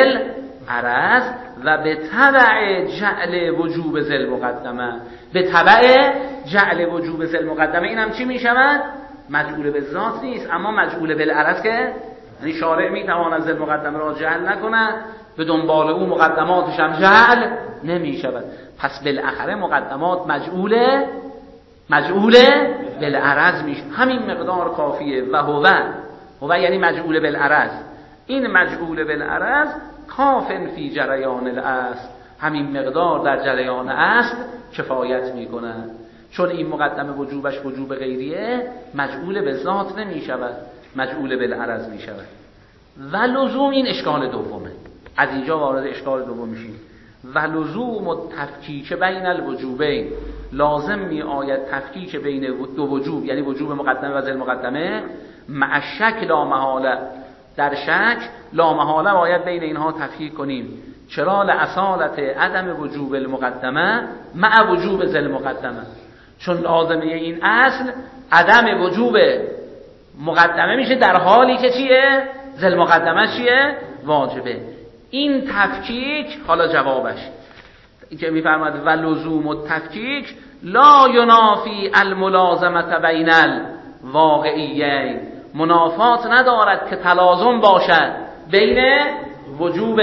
بالعرض و به تبع جعل وجوب ذل مقدمه، به تبع جعل وجوب ذل مقدمه. این هم چی می شود؟ مجعول به ذات نیست اما مجعول بالعرض، که یعنی شارع می تواند ذل مقدمه را جعل نکند، به دنبال او مقدماتش هم جعل نمی شود. پس بالاخره مقدمات مجعول بالعرض میشه. همین مقدار کافیه. و هو یعنی مجعول بالعرض، این مجعول بالعرض کافن فی جریان الاصل، همین مقدار در جریان اصل کفایت میکنه. چون این مقدمه وجوبش وجوب غیریه، مجعول به ذات نمی شود، مجعول بالعرض می شود. و لزوم، این اشکال دومه، از اینجا وارد اشکال دوم میشیم. و لزوم التفکیک بین الوجوبین، لازم می آید تفکیک بین دو وجوب، یعنی وجوب مقدمه و ذل مقدمه، مع شک لا محاله، در شک لا محاله باید بین اینها تفکیک کنیم. چرا؟ لأصالت عدم وجوب المقدمه مع وجوب ذل مقدمه، چون لازمه این اصل عدم وجوب مقدمه میشه در حالی که چیه؟ ذل مقدمه چیه؟ واجبه. این تفکیک، حالا جوابش که میفرماید و لزوم التفکیک لا ینافی الملازمه بین الواقعیین، منافات ندارد که تلازم باشد بین وجوب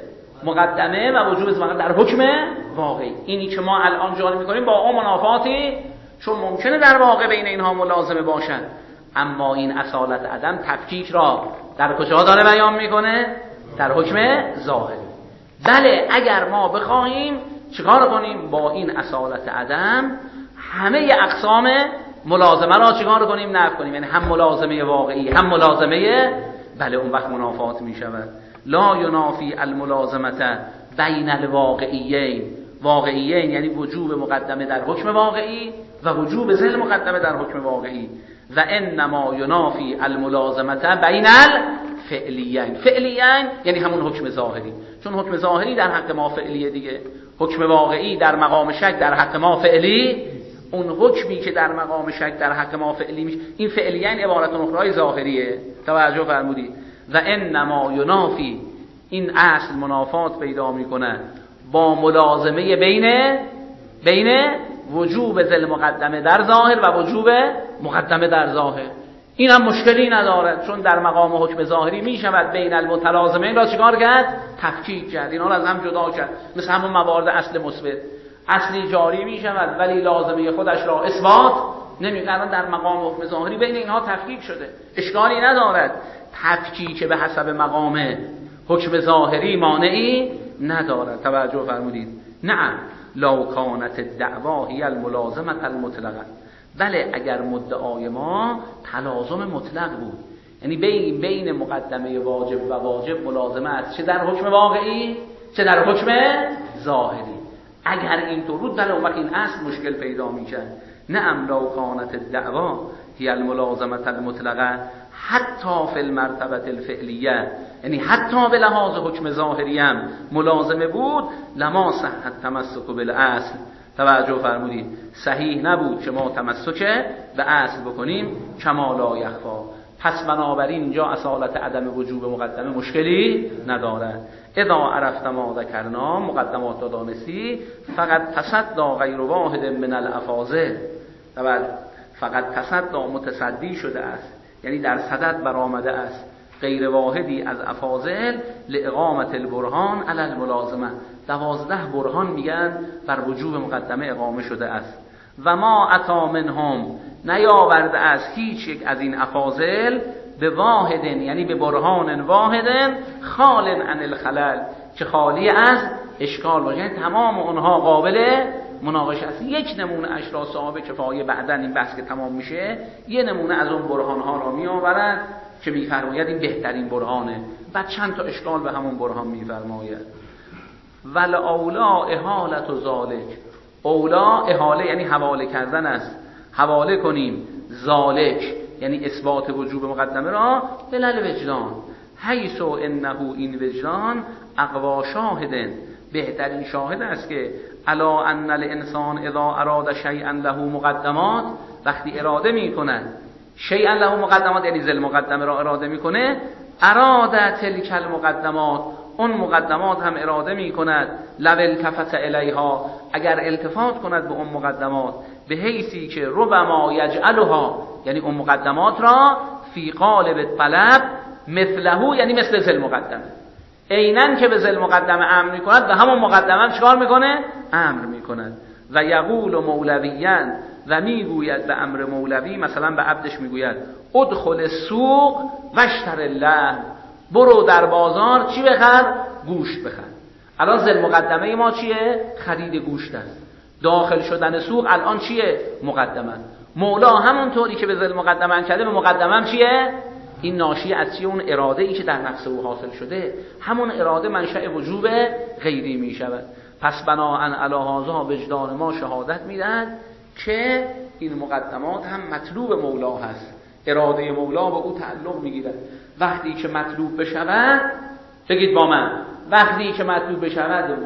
مقدمه و وجوب مقدمه در حکم واقعی. اینی که ما الان جاری میکنیم با اون منافاتی، چون ممکنه در واقع بین اینها ملازمه باشد، اما این اصالت عدم تفکیک را در کجا داره بیان میکنه؟ در حکم ظاهری. بله، اگر ما بخواهیم چیکار کنیم با این اصالت عدم؟ همه اقسام ملازمه را چیکار کنیم؟ نفی کنیم. یعنی هم ملازمه واقعی هم ملازمه، بله اون وقت منافات می شود. لا ینافی الملازمه بین الواقعیین، واقعیین یعنی وجوب مقدمه در حکم واقعی و وجوب ذل مقدمه در حکم واقعی. و انما ینافی الملازمه بین الفعلیین، فعلیین یعنی همون حکم ظاهری، چون حکم ظاهری در حق ما فعلیه دیگه، حکم واقعی در مقام شک در حق ما فعلی، اون حکمی که در مقام شک در حق ما فعلی میشه، این فعلیین عبارت اخرای ظاهریه. توجه فرمودید. و انما ینافی، این اصل منافات پیدا میکنه با ملازمه بین وجوب ذل مقدمه در ظاهر و وجوب مقدمه در ظاهر. این هم مشکلی نداره، چون در مقام حکم ظاهری می شود بین المتلازمین را چیکار کرد؟ تفکیک کرد، اینا را از هم جدا کرد. مثل همون موارد اصل مثبت، اصلی جاری می شود ولی لازمه خودش را اثبات نمی‌کنند. در مقام حکم ظاهری بین اینها تفکیک شده، اشکالی ندارد. تفکیک به حسب مقام حکم ظاهری مانعی ندارد. توجه فرمودید؟ نعم لو کانت الدعوا هی الملازمه المطلقه، بله اگر مدعای ما تلازم مطلق بود، یعنی بین مقدمه واجب و واجب ملازمه است، چه در حکم واقعی چه در حکم ظاهری. اگر اینطور بود بله اون وقت این اصل مشکل پیدا میشه. نعم لو کانت الدعوا هی الملازمه المطلقه حتی فی المرتبه الفعلیه، یعنی حتی به لحاظ حکم ظاهری هم ملازمه بود، لما صح التمسک بالاصل. توجه فرمودید؟ صحیح نبود که ما تمسک به اصل بکنیم، کما لا یخفا. پس بنابراین اینجا اصالت عدم وجوب مقدمه مشکلی نداره. اذا عرفت ما ذکرنا، مقدمات را دانستی، فقط تصدی غیر واحد من الافاضل، فقط تصدی متصدی شده است، یعنی در صدد برآمده است غیر واحدی از افاضل لاقامت البرهان علی الملازمه. 12 برهان میگن بر وجوب مقدمه اقامه شده است. و ما عطا منهم، نیاورده است هیچ یک از این افاضل به واحدن، یعنی به برهان واحدن خال عن الخلل، که خالی از اشکال باشه، یعنی تمام اونها قابل مناقشه است. یک نمونه اش را صاحب کفایه بعدن این بحث که تمام میشه یه نمونه از اون برهان ها را میآورد که میفرماید این بهترین برهانه، بعد چند تا اشکال به همون برهان میفرماید. ول اولا احالت و ذالک، اولا احاله یعنی حواله کردن است، حواله کنیم ذالک یعنی اثبات وجوب مقدمه را بلل وجدان، حیث انه این وجدان اقوا شاهدن، بهترین شاهد است که الا ان الانسان اذا اراد شیئا له مقدمات، وقتی اراده میکند شیئا له مقدمات یعنی ذل مقدمه را اراده میکنه، اراده تلک المقدمات، اون مقدمات هم اراده میکند، لو التفت الیها، اگر التفات کند به اون مقدمات، به حیثی که ربما یجعلها، یعنی اون مقدمات را فی قالب طلب مثله، یعنی مثل ذل مقدمه، عیناً که به ذل مقدمه امر میکند و همون مقدمه هم چیکار میکنه؟ امر میکند. و یقول مولویاً، و میگوید به امر مولوی، مثلا به عبدش میگوید ادخل السوق واشتر اللحم، برو در بازار چی بخر؟ گوشت بخر. الان ذل مقدمه ما چیه؟ خرید گوشت است. داخل شدن سوق الان چیه؟ مقدمه. مولا همونطوری که به ذل مقدمه کرده، به مقدمه هم چیه؟ این ناشی از چیه؟ اون اراده ای که در نفس او حاصل شده، همون اراده منشأ وجوب غیری می شود. پس بناهن علی هذا وجدان ما شهادت میدهد که این مقدمات هم مطلوب مولا هست، اراده مولا به او تعلق میگیرد. وقتی که مطلوب بشود، بگید با من، وقتی که مطلوب بشود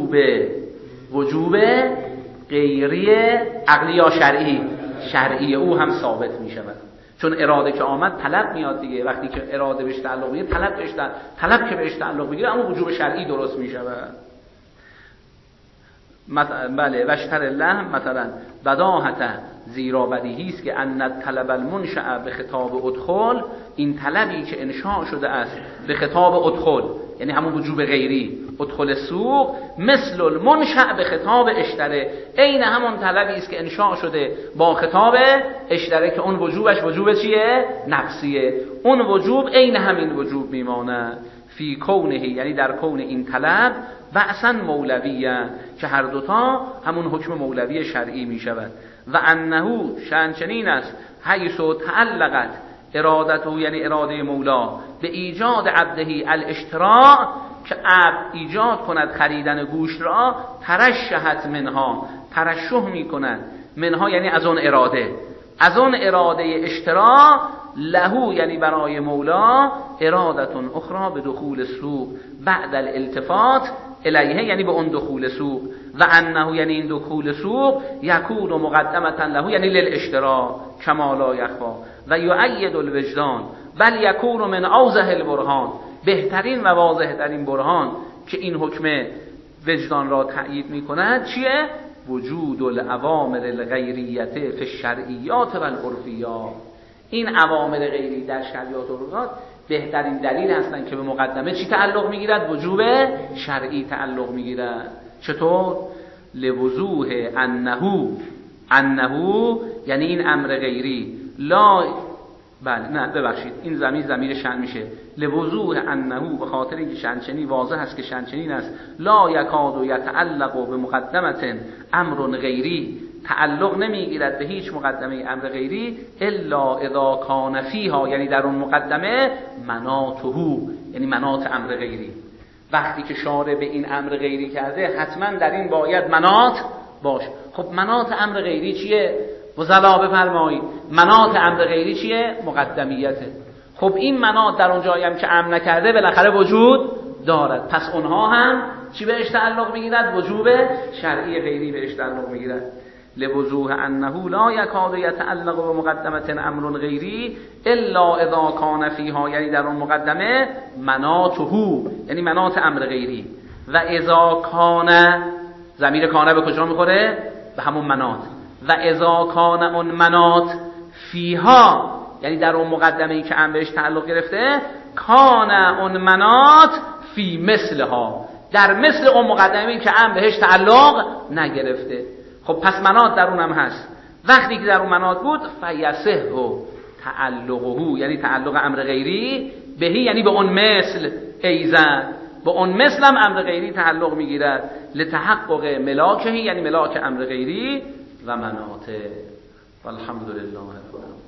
وجوب غیری عقلی یا شرعی او هم ثابت میشود، چون اراده که آمد طلب میاد دیگه. وقتی که اراده بهش تعلق میگیره، طلب که بهش تعلق میگیره، اما وجوب شرعی درست میشود. بله واشتر اللحم مثلا بداهته، زیرا بدیهی است که ان طلب المنشأ به خطاب ادخل، این طلبی که انشاء شده است به خطاب ادخل یعنی همون وجوب غیری، ادخل سوق، مثل المنشأ به خطاب اشتره، عین همون طلبی است که انشاء شده با خطاب اشتره که اون وجوبش وجوب چیه؟ نفسیه. اون وجوب عین همین وجوب میمانه فی کونه، یعنی در کون این طلب بعثا مولویه، که هر دوتا همون حکم مولوی شرعی می شود. و انه شأن چنین است حیث تعلقت ارادته، یعنی اراده مولا، به ایجاد عبدهی الاشتراع، که عبد ایجاد کند خریدن گوشت را، ترشحت منها، ترشح می کند، منها یعنی از اون اراده اشتراع، لهو یعنی برای مولا، ارادتون اخرى به دخول سوق بعد الالتفات الیه، یعنی به اون دخول سوق، و انه یعنی این دخول سوق، یکون مقدمتا له یعنی للاشتراع کما لا یخفا، و یؤید الوجدان بل یکون من اوضح البرهان، بهترین و واضح ترین برهان که این حکم وجدان را تأیید می‌کند چیه؟ وجود العوامل الغیریت فی الشرعیات و العرفیات. این عوامل غیری در شرعیات و عرفیات بهترین دلیل هستند که به مقدمه چی تعلق میگیرد؟ وجوب شرعی تعلق میگیرد. چطور؟ لوضوح انه یعنی این امر غیری لا، بله نه ببخشید این ضمیر شأن میشه، لوضوح انه، به خاطر اینکه شأنچنین واضح است که شأنچنین است، لا یکاد یتعلق به مقدمه امر غیری، تعلق نمیگیرد به هیچ مقدمه امر غیری الا اذا کان فیها، یعنی در اون مقدمه مناطه، یعنی مناط امر غیری. وقتی که شارع به این امر غیری کرده حتما در این باید مناط باشه. خب مناط امر غیری چیه؟ فضلا بفرمایید مناط امر غیری چیه؟ مقدمیته. خب این مناط در اون جایی هم که امر نکرده بالاخره وجود دارد، پس اونها هم چی بهش تعلق میگیرد؟ وجوب شرعی غیری بهش تعلق میگیرد. لوضوح انه لا یکاد یتعلق به مقدمه امر غیری الا اذا کان فیها، یعنی در اون مقدمه مناطه، یعنی مناط امر غیری. و اذا کان، ضمیر کان به کجا میخوره؟ به همون مناط. و اذا کان اون مناط فیها، یعنی در اون مقدمه ای که امر بهش تعلق گرفته، کان اون مناط فی مثلها، در مثل اون مقدمه ای که امر بهش تعلق نگرفته. خب پس مناط در اونم هست. وقتی که در اون مناط بود فیصح تعلقه، یعنی تعلق امر غیری بهی، یعنی به اون مثل ایزن، به اون مثل هم امر غیری تعلق میگیرد. لتحقق ملاکه، یعنی ملاک امر غیری و مناطه. والحمدلله رب العالمین.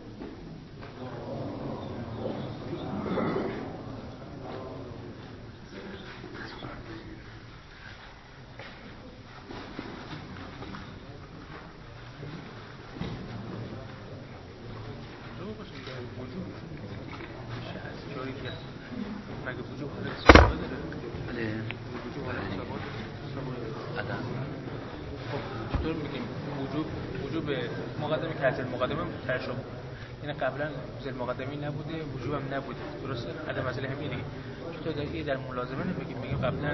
مقدمه که ازل مقدمه ترشم، یعنی قبلا ازل مقدمه نبوده، وجوب هم نبوده، درسته؟ عدم ازل همین دیگه. چطور در ملازمه نمیگیم قبلا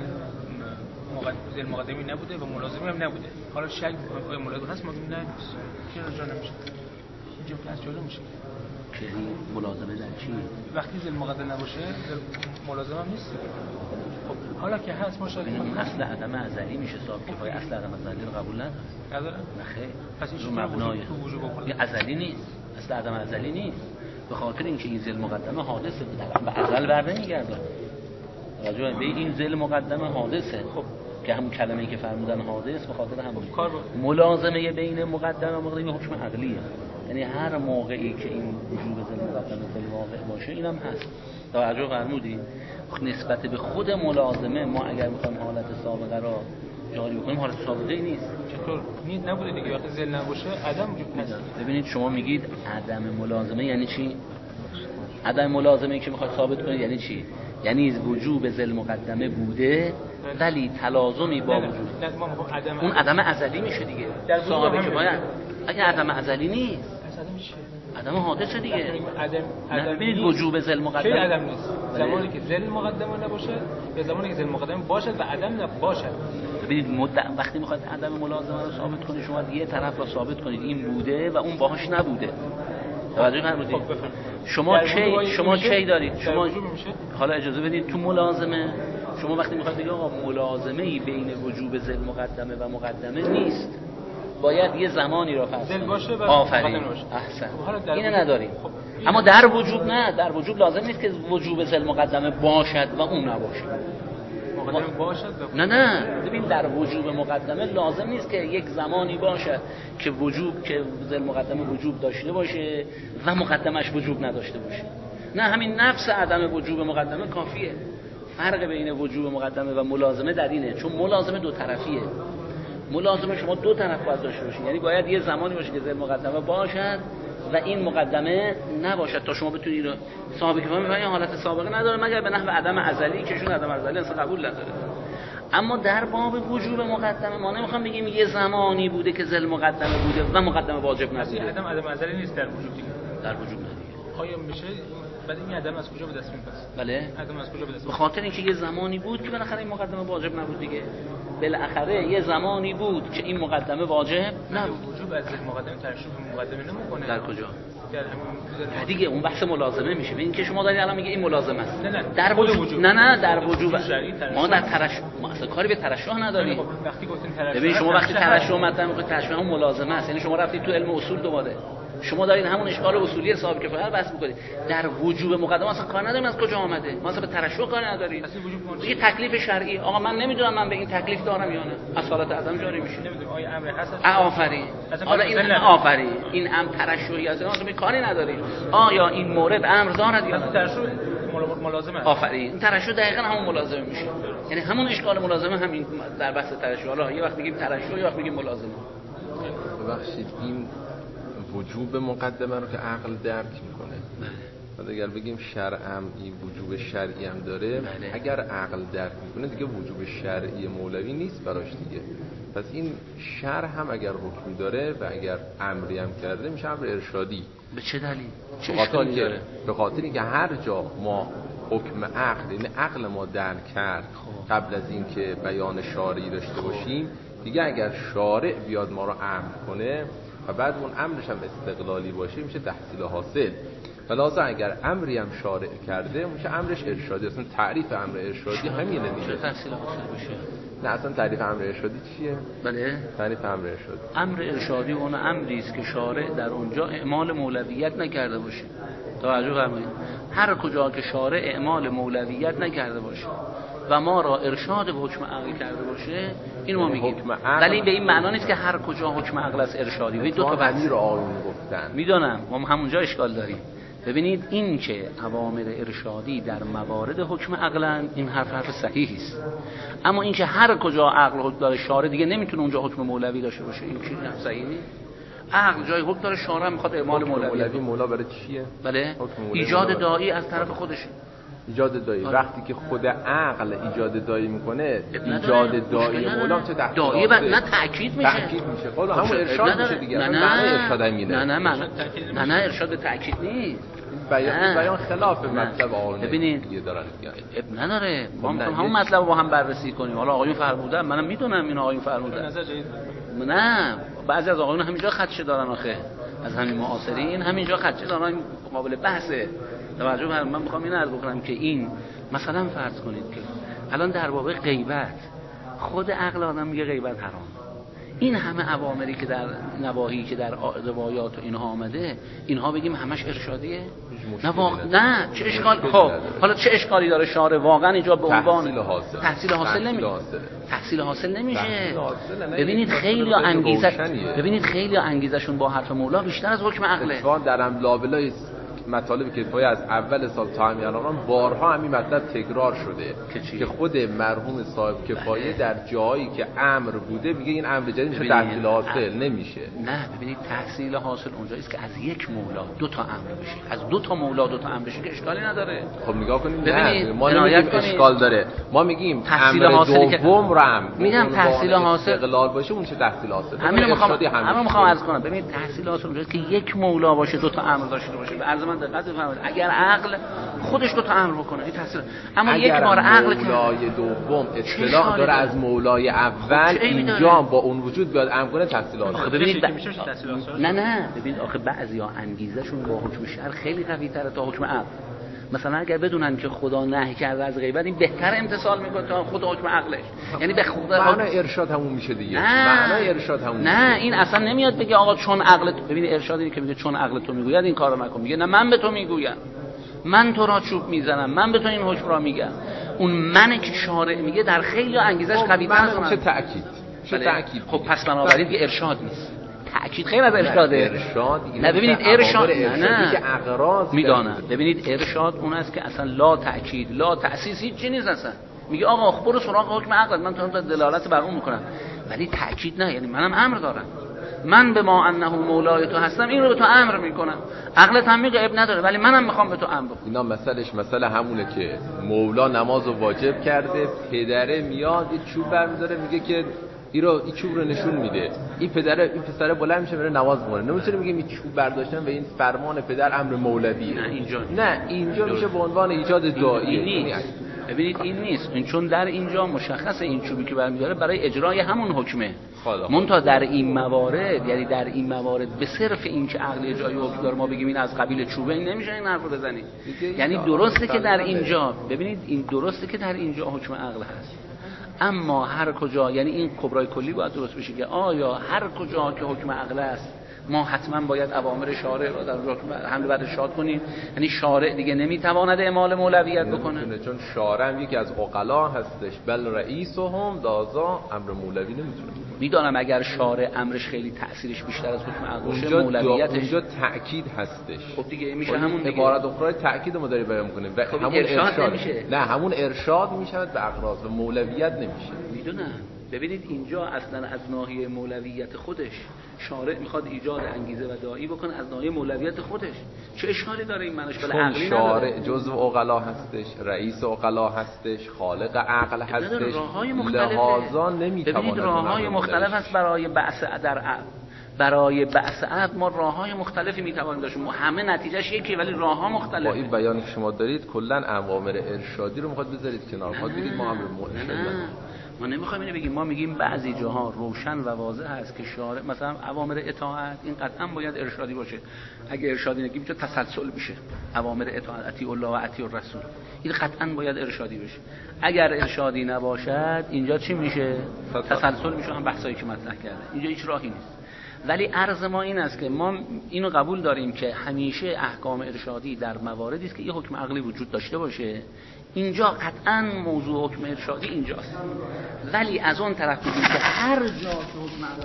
ازل مقدمه نبوده و ملازمه هم نبوده، حالا شک می‌کنیم آیا ملازمه هست؟ ما میگیم نه چرا جا نمیشه، اینجا که از جلو میشه. یعنی ملازمه در چی؟ وقتی ازل مقدمه نباشه ملازمه هم نیست. خب حالا که هست ماشاءالله اصل عدم ازلی میشه صاحب کفایه، اصل عدم ازلی رو قبول نداره. نه خیر، پس این مبنای این ازلی نیست، اصل عدم ازلی نیست، به خاطر اینکه این ذل مقدمه حادثه، به ازل بر نمیگرده. راجع به این ذل مقدمه حادثه، خب که همون کلمه‌ای که فرمودن حادث، به خاطر همون ملازمه بین مقدمه و مقدمه حکم عقلیه، یعنی هر موقعی که این وجوب ذل مقدمه ذل واقع باشه اینم هست. توجه فرمودی؟ نسبت به خود ملازمه ما اگر میخوایم حالت سابقه را جاری بکنیم، حالت سابقه ای نیست. چطور؟ نیست نبوده دیگه، وقتی ذل نباشه عدم وجود هست. ببینید شما میگید عدم ملازمه یعنی چی؟ عدم ملازمه که میخواد ثابت کنید یعنی چی؟ یعنی وجوب ذل مقدمه بوده ولی تلازمی با وجود. اون عدم ازلی میشه دیگه. صاحب که باید اگه عدم ازلی نیست عدم حادثه دیگه. عدم ببینید وجوب ذل مقدمه چه عدم نیست؟ زمانی که ذل مقدمه نباشه یا زمانی که ذل مقدمه باشد و عدم نباشد. ببینید وقتی میخواید عدم ملازمه رو ثابت کنید شما یه طرف رو ثابت کنید این بوده و اون باهاش نبوده. توجه فرمودید؟ شما کی دارید؟ شما حالا اجازه بدید تو ملازمه شما وقتی میخواید بگید آقا ملازمه‌ای بین وجوب ذل مقدمه و مقدمه نیست، باید یه زمانی را فرض کنید آفرین احسن اینو نداریم. اما در وجوب نه، در وجوب لازم نیست که وجوب ذل مقدمه باشد و اون نباشه. مقدمه باشد نه ببین در وجوب مقدمه لازم نیست که یک زمانی باشه که وجوب که ذل مقدمه وجوب داشته باشه و مقدمش وجوب نداشته باشه. نه همین نفس عدم وجوب مقدمه کافیه. فرق بین وجوب مقدمه و ملازمه در اینه، چون ملازمه دو طرفیه. ملازمه شما دو طرف باید داشته باشید، یعنی باید یه زمانی باشه که ذل مقدمه باشد و این مقدمه نباشد تا شما بتونید صاحب کفایه میگن حالت سابقه نداره مگر به نحو عدم ازلی که چون عدم ازلی اصلا قبول نداره. اما در باب وجوب مقدمه ما نمیخوام بگیم یه زمانی بوده که ذل مقدمه بوده و مقدمه واجب نبوده. عدم ازلی نیست در وجوب دیگه. در وجوب نداره. آیا میشه بعد این عدم از کجا به دست میاد؟ بله عدم از کجا به دست به خاطر اینکه یه زمانی بود که بالاخره این مقدمه واجب نبود دیگه. بالاخره یه زمانی بود که این مقدمه واجب نبود. وجوب از مقدمه ترشح مقدمه نمیکنه. در کجا؟ در همین دیگه اون بحث ملازمه میشه. ببین که شما دارید الان میگه این ملازمه است. نه در وجوب نه در وجوب ما در ترشح ما اصلا کاری به ترشح نداریم. وقتی گفتین ترشح ببین شما وقتی ترشح مطرح میکنید ترشح هم ملازمه است. یعنی شما رفتید تو علم اصول دوباره شما دارید همون اشکال اصولی صاحب کفایه رو بحث میکنید. در وجوب مقدمه اصلا کار نداریم از کجا آمده. ما اصلا به ترشح کار نداریم. یه تکلیف شرعی آقا من نمیدونم من به این تکلیف دارم یا نه. از حالت عدم جاری میشه. نمیدونم آیا امر هست. آفرین. حالا این آفرین. این امر ترشحی است. ما کاری نداریم. آیا این مورد امر دارد یا نه؟ ترشح ملازمه. آفرین. این ترشح دقیقاً همون ملازمه میشه. یعنی همون اشکال ملازمه همین در بحث ترشح. حالا یه وقت میگیم ترشح یه وقت میگیم ملازمه. ببخشید این وجوب مقدمه رو که عقل درک میکنه. بعد اگر بگیم شرع هم این وجوب شرعی هم داره، اگر عقل درک میکنه دیگه وجوب شرعی مولوی نیست براش دیگه. پس این شرع هم اگر حکم داره و اگر امری هم کرده میشه امر ارشادی. به چه دلیل؟ چه اشکالی داره؟ به خاطر اینکه هر جا ما حکم عقل، یعنی عقل ما درک کرد قبل از اینکه بیان شارعی داشته باشیم، دیگه اگر شارع بیاد ما رو امر کنه و بعد اون امرش هم استقلالی باشه میشه تحصیل حاصل. خلاصه اگر امری هم شارع کرده میشه امرش ارشادی. اصلا تعریف امر ارشادی همینه دیگه. تحصیل حاصل بشه. نه اصلا تعریف امر ارشادی چیه؟ بله تعریف امر ارشادی، امر ارشادی اون امری است که شارع در اونجا اعمال مولویت نکرده باشه. توجه فرمایید. هر کجا که شارع اعمال مولویت نکرده باشه و ما را ارشاد به حکم عقل کرده باشه این ما میگیم. ولی به این معنا نیست که هر کجا حکم عقل است ارشادی. ببین دو تا بحث رو آیون گفتن. میدونم ما همونجا اشکال داریم. ببینید این که اوامر ارشادی در موارد حکم عقلن این حرف صحیحی است. اما این که هر کجا عقل حکم داره شارع دیگه نمیتونه اونجا حکم مولوی داشته باشه. این چیز صحیح نیست. عقل جای حکم داره شارع میخواد اعمال مولوی. مولا برای چیه؟ بله ایجاد داعی از طرف خودشه. ایجاد داعی وقتی که خود عقل ایجاد داعی میکنه ایجاد داعی مولا چه داعی نه تاکید میشه. تاکید میشه. خود همون ارشاد میشه دیگه. نه معنی ارشاد همینه. نه ارشاد تاکید نیست. بیان خلاف مطلب آقایون دیگه دارن. اب نداره. ما میخوایم همون مطلب رو با هم بررسی کنیم. حالا آقایون فرمودن منم میدونم این آقایون فرمودن. نه بعضی از آقایون همینجا خدشه دارن آخه. از همین معاصرین همینجا خدشه دارن قابل بحثه. توجه من میخوام این عرض بکنم که این مثلا فرض کنید که الان در باب غیبت خود عقل آدم میگه غیبت حرام. این همه اوامری که در نواهی که در روایات و اینها آمده اینها بگیم همش ارشادیه؟ نه چه اشکال؟ خب حالا چه اشکالی داره شارع واقعا اینجا به عنوان تحصیل حاصل نمیشه. تحصیل حاصل نمیشه. ببینید خیلی انگیزشون با حرف مولا بیشتر از حکم عقله. اتفاقا در لابلای مطالب کفایه از اول سال تا همین الان بارها همین مطلب تکرار شده که خود مرحوم صاحب کفایه در جایی که امر بوده میگه این امر جدید میشه تحصیل حاصل نمیشه. نه ببینید تحصیل حاصل اونجایی است که از یک مولا دو تا امر بشه. از دو تا مولا دو تا امر بشه که اشکالی نداره. خب نگاه کنید نه ما نمیگیم اشکال داره. ما میگیم تحصیل امر حاصل دوم رم میگم تحصیل حاصل استقلال باشه اون چه تحصیل حاصل. همین میخوام عرض کنم. ببینید تحصیل حاصل اونجایی که یک مولا باشه دو تا امر داشته باشه. به عرض من دقت بفرمایید. اگر عقل خودش دو تا امر بکنه این تحصیل. اما یک بار عقل که مولای دوم اطلاع داره از مولای اول اینجا با اون وجود بیاد امر کنه تحصیل حاصل. ببینید نه ببینید آخه بعضیا انگیزشون با حکم شرع خیلی قوی تره تا حکم عقل. مثلا اگر بدونن که خدا نهی کرده از غیبت این بهتر امتثال میکنه تا خود حکم عقلش. یعنی به خدا معنی ارشاد همون میشه دیگه. معنی ارشاد همون نه این اصلا نمیاد بگه آقا چون عقل ببین ارشاد اینه که میگه چون عقل تو میگوید این کارو نکن. میگه نه من به تو میگویم من تو را چوب میزنم من به تو این حکم را میگم. اون منه که شارع میگه در خیلی انگیزش قوی تر از چه تاکید. خب پس بنابراین دیگه ارشاد نیست. تأکید خیلی از ارشاده. نه ببینید ارشاد نه که اغراض میدانم. ببینید ارشاد اون است که اصلا لا تأکید لا تأسیس هیچ چیزی نیست. اصلا میگه آقا برو سراغ حکم عقل من تو دلالت بر اون میکنم. ولی تأکید نه. یعنی منم امر دارم. من به ما انه مولای تو هستم این رو به تو امر میکنم. عقلت هم میگه اب نداره ولی منم میخوام به تو امر بکنم. اینا مسئله همونه که مولا نمازو واجب کرده پدره میاد یه چوب برمی‌داره میگه که این چوب رو نشون میده، این پسر بلند میشه میره نماز میخونه. نمیتونه میگه این چوب برداشتن و این فرمان پدر امر مولویه. نه اینجا میشه به عنوان ایجاد داعیه. ببینید این نیست، این چون در اینجا مشخصه این چوبی که برمی‌داره برای اجرای همون حکمه. منتها در این موارد، یعنی در این موارد به صرف این که عقل اجرای حکم داره ما بگیم این از قبیل چوبه، این نمیشه این حرفو بزنید. یعنی درسته که در اینجا، ببینید این درسته که در اینجا حکم عقل هست، اما هر کجا، یعنی این کبرای کلی باید درست بشه که آیا هر کجا که حکم عقل است ما حتما باید اوامر شارع را در حمل بر ارشاد کنیم؟ یعنی شارع دیگه نمیتواند اعمال مولویت بکنه، چون شارع هم یکی از عقلا هستش. بل رئیسهم دازا امر مولوی نمیتونه. میدانم اگر شارع امرش خیلی تأثیرش بیشتر از حکم عقل باشه مولویتش اونجا تأکید هستش. خب دیگه میشه همون دیگه عبارت اخرى تأکید ما داره بیان میکنه و خب همون ارشاد نمیشه. نه همون ارشاد میشود به اغراض و مولویت نمیشه. میدونم. ببینید اینجا اصلا از ناحیه مولویت خودش شارع میخواد ایجاد انگیزه و داعی بکنه از ناحیه مولویت خودش. چه اشکالی داره این معناش؟ بله عقلی شارع جزء عقلا هستش، رئیس عقلا هستش، خالق عقل هستش، لحاظا نمیتونه. ببینید راههای مختلف هست برای بحث در عقل. برای بحث عقل ما راههای مختلفی میتوانیم داشت، همه نتیجهش یکیه ولی راهها مختلفه. با این بیانی که شما دارید کلا اوامر ارشادی رو میخواد بذارید کنار، میخواد بگید ما امر مولوی. ما نمیخوایم اینو بگیم، ما میگیم بعضی جاها روشن و واضح هست که شارع مثلا اوامر اطاعت این قطعا باید ارشادی باشه. اگه ارشادی نگیم چه تسلسل میشه. اوامر اطاعت اطیع الله و اطیع الرسول این قطعا باید ارشادی بشه. اگر ارشادی نباشد اینجا چی میشه؟ تسلسل میشه. هم بحثایی که مطرح کرده اینجا هیچ راهی نیست. ولی عرض ما این است که ما اینو قبول داریم که همیشه احکام ارشادی در مواردی است که یه حکم عقلی وجود داشته باشه. اینجا قطعا موضوع حکم ارشادی اینجاست، ولی از اون طرف میگیم که هر جا که حکم عقلی